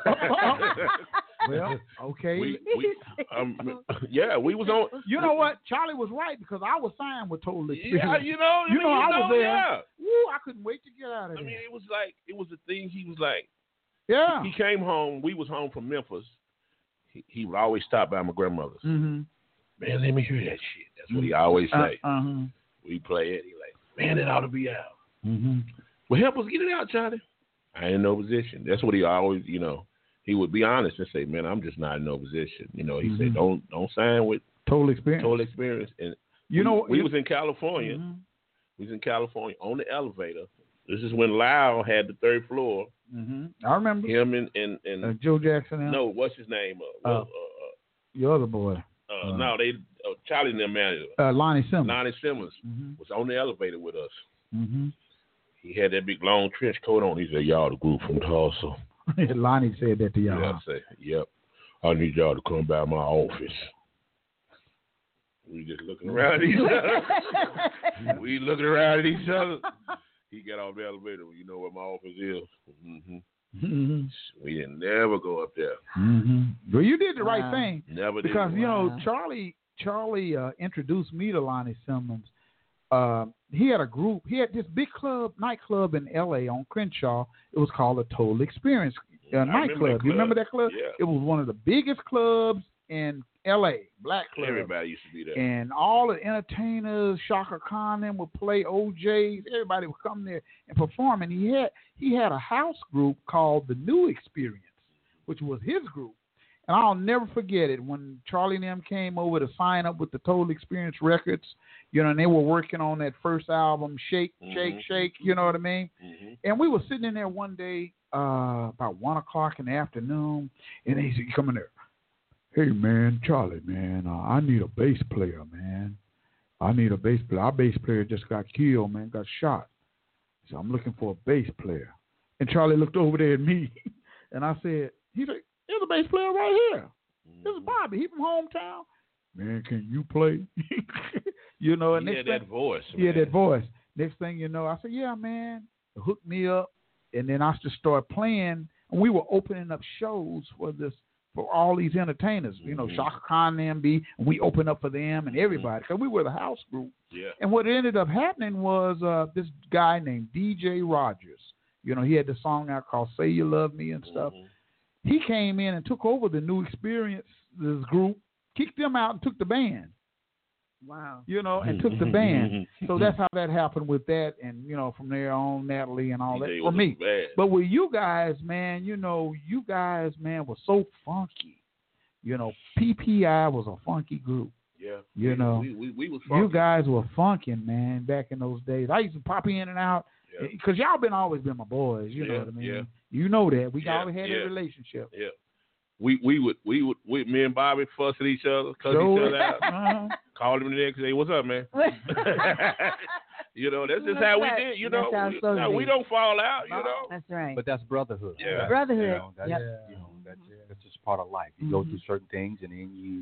Well, okay. We was on. You know what? Charlie was right because I was signed with Total Experience. Yeah, I was there. Yeah. Woo, I couldn't wait to get out of there. I mean, it was a thing. He was like, He came home. We was home from Memphis. He would always stop by my grandmother's. Man, let me hear that shit. That's what he always say. We play it. He like, man, it ought to be out. Well, help us get it out, Charlie. I ain't in no position. That's what he always, he would be honest and say, man, I'm just not in no position. He said, don't sign with Total Experience. And we was in California. We was in California on the elevator. This is when Lyle had the third floor. I remember him and Joe Jackson. No, what's his name? Your other boy. No, Charlie and their manager. Lonnie Simmons. Lonnie Simmons was on the elevator with us. He had that big long trench coat on. He said, y'all the group from Tulsa. Lonnie said that to y'all. Yeah, I said, yep. I need y'all to come by my office. We just looking around at each other. We looking around at each other. He got off the elevator. You know where my office is. We didn't never go up there. Well, you did the right thing. Never did. Because, Charlie introduced me to Lonnie Simmons. He had a group. He had this big nightclub in L.A. on Crenshaw. It was called the Total Experience nightclub. You remember that club? Yeah. It was one of the biggest clubs in L.A., black club. Everybody used to be there. And all the entertainers, Shaka Khan, them would play OJs. Everybody would come there and perform. And he had a house group called the New Experience, which was his group. And I'll never forget it when Charlie and them came over to sign up with the Total Experience Records, and they were working on that first album, Shake, Shake, you know what I mean? And we were sitting in there one day, about 1 o'clock in the afternoon, and he said, you come in there. Hey, man, Charlie, man, I need a bass player, man. I need a bass player. Our bass player just got killed, man, got shot. So I'm looking for a bass player. And Charlie looked over there at me, and I said, he's like, there's a bass player right here. This is Bobby. He from hometown. Man, can you play? And he had that voice. He had that voice. Next thing you know, I said, yeah, man. It hooked me up. And then I just started playing. And we were opening up shows for this for all these entertainers. You know, Shaka Khan and them we opened up for them and everybody because we were the house group. Yeah. And what ended up happening was this guy named DJ Rogers. You know, he had the song out called "Say You Love Me" and stuff. He came in and took over the New Experience, this group, kicked them out and took the band. Wow. You know, and took the band. So that's how that happened with that. And, you know, from there on, Natalie and all that for me. But with you guys, man, you know, you guys, man, were so funky. You know, PPI was a funky group. Yeah. You know, we was funky. You guys were funking, man, back in those days. I used to pop in and out because y'all always been my boys. You know what I mean? Yeah. You know that. We always had a relationship. Yeah. We would me and Bobby fuss at each other, cuss each other out, call him the next day, what's up, man? You know, that's just how we did. You know, we don't fall out. You know, that's right. But that's brotherhood. Yeah, brotherhood. You know, that's just part of life. You go through certain things, and then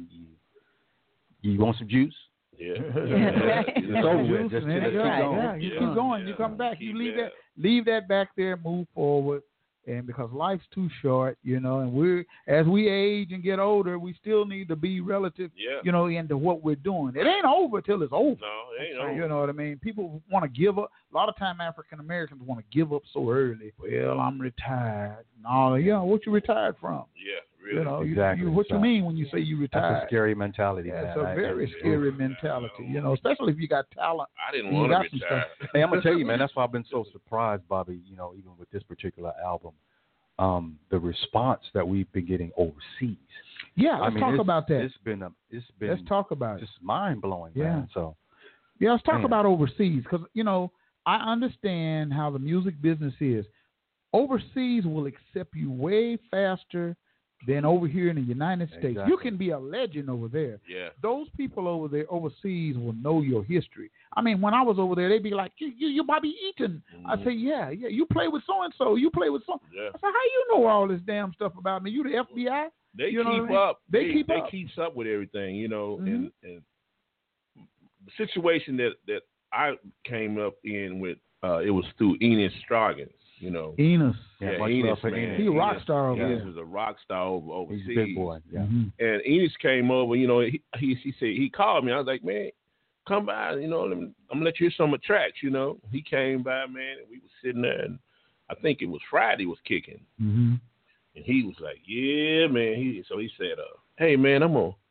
you want some juice. Yeah, it's over with. Just keep going. You keep going. You come back. You leave that back there, move forward. And because life's too short, you know, and as we age and get older, we still need to be relative, you know, into what we're doing. It ain't over till it's over. No, it ain't over. You know what I mean? People want to give up. A lot of time African Americans want to give up so early. Well, I'm retired. No, what you retired from? Yeah, really. You know, exactly. what you mean when you say you retired? That's a scary mentality. Yeah, it's a very scary mentality. You know, especially if you got talent. I didn't want to retire. Hey, I'm gonna tell you, man. That's why I've been so surprised, Bobby. You know, even with this particular album. The response that we've been getting overseas. Yeah, let's talk about that. It's been let's talk about just mind blowing, man. So let's talk about overseas because you know I understand how the music business is. Overseas will accept you way faster than over here in the United States. Exactly. You can be a legend over there. Yeah. Those people over there overseas will know your history. I mean, when I was over there, they'd be like, "You Bobby Eaton." I say, "Yeah. You play with so and so. You play with so." Yeah. I said, "How you know all this damn stuff about me? You the FBI?" They you know keep up. They keep up. They keeps up with everything, you know. And the situation that I came up in with, it was through Enos Stroggins. You know, Enos. Enos, man. He a rock star over there. Enos was a rock star overseas. He's a big boy. Yeah. And Enos came over. You know, he said he called me. I was like, man, come by. You know, I'm gonna let you hear some of the tracks. You know, he came by, man, and we was sitting there, and I think it was Friday was kicking, and he was like, yeah, man. So he said, hey, man, I'm gonna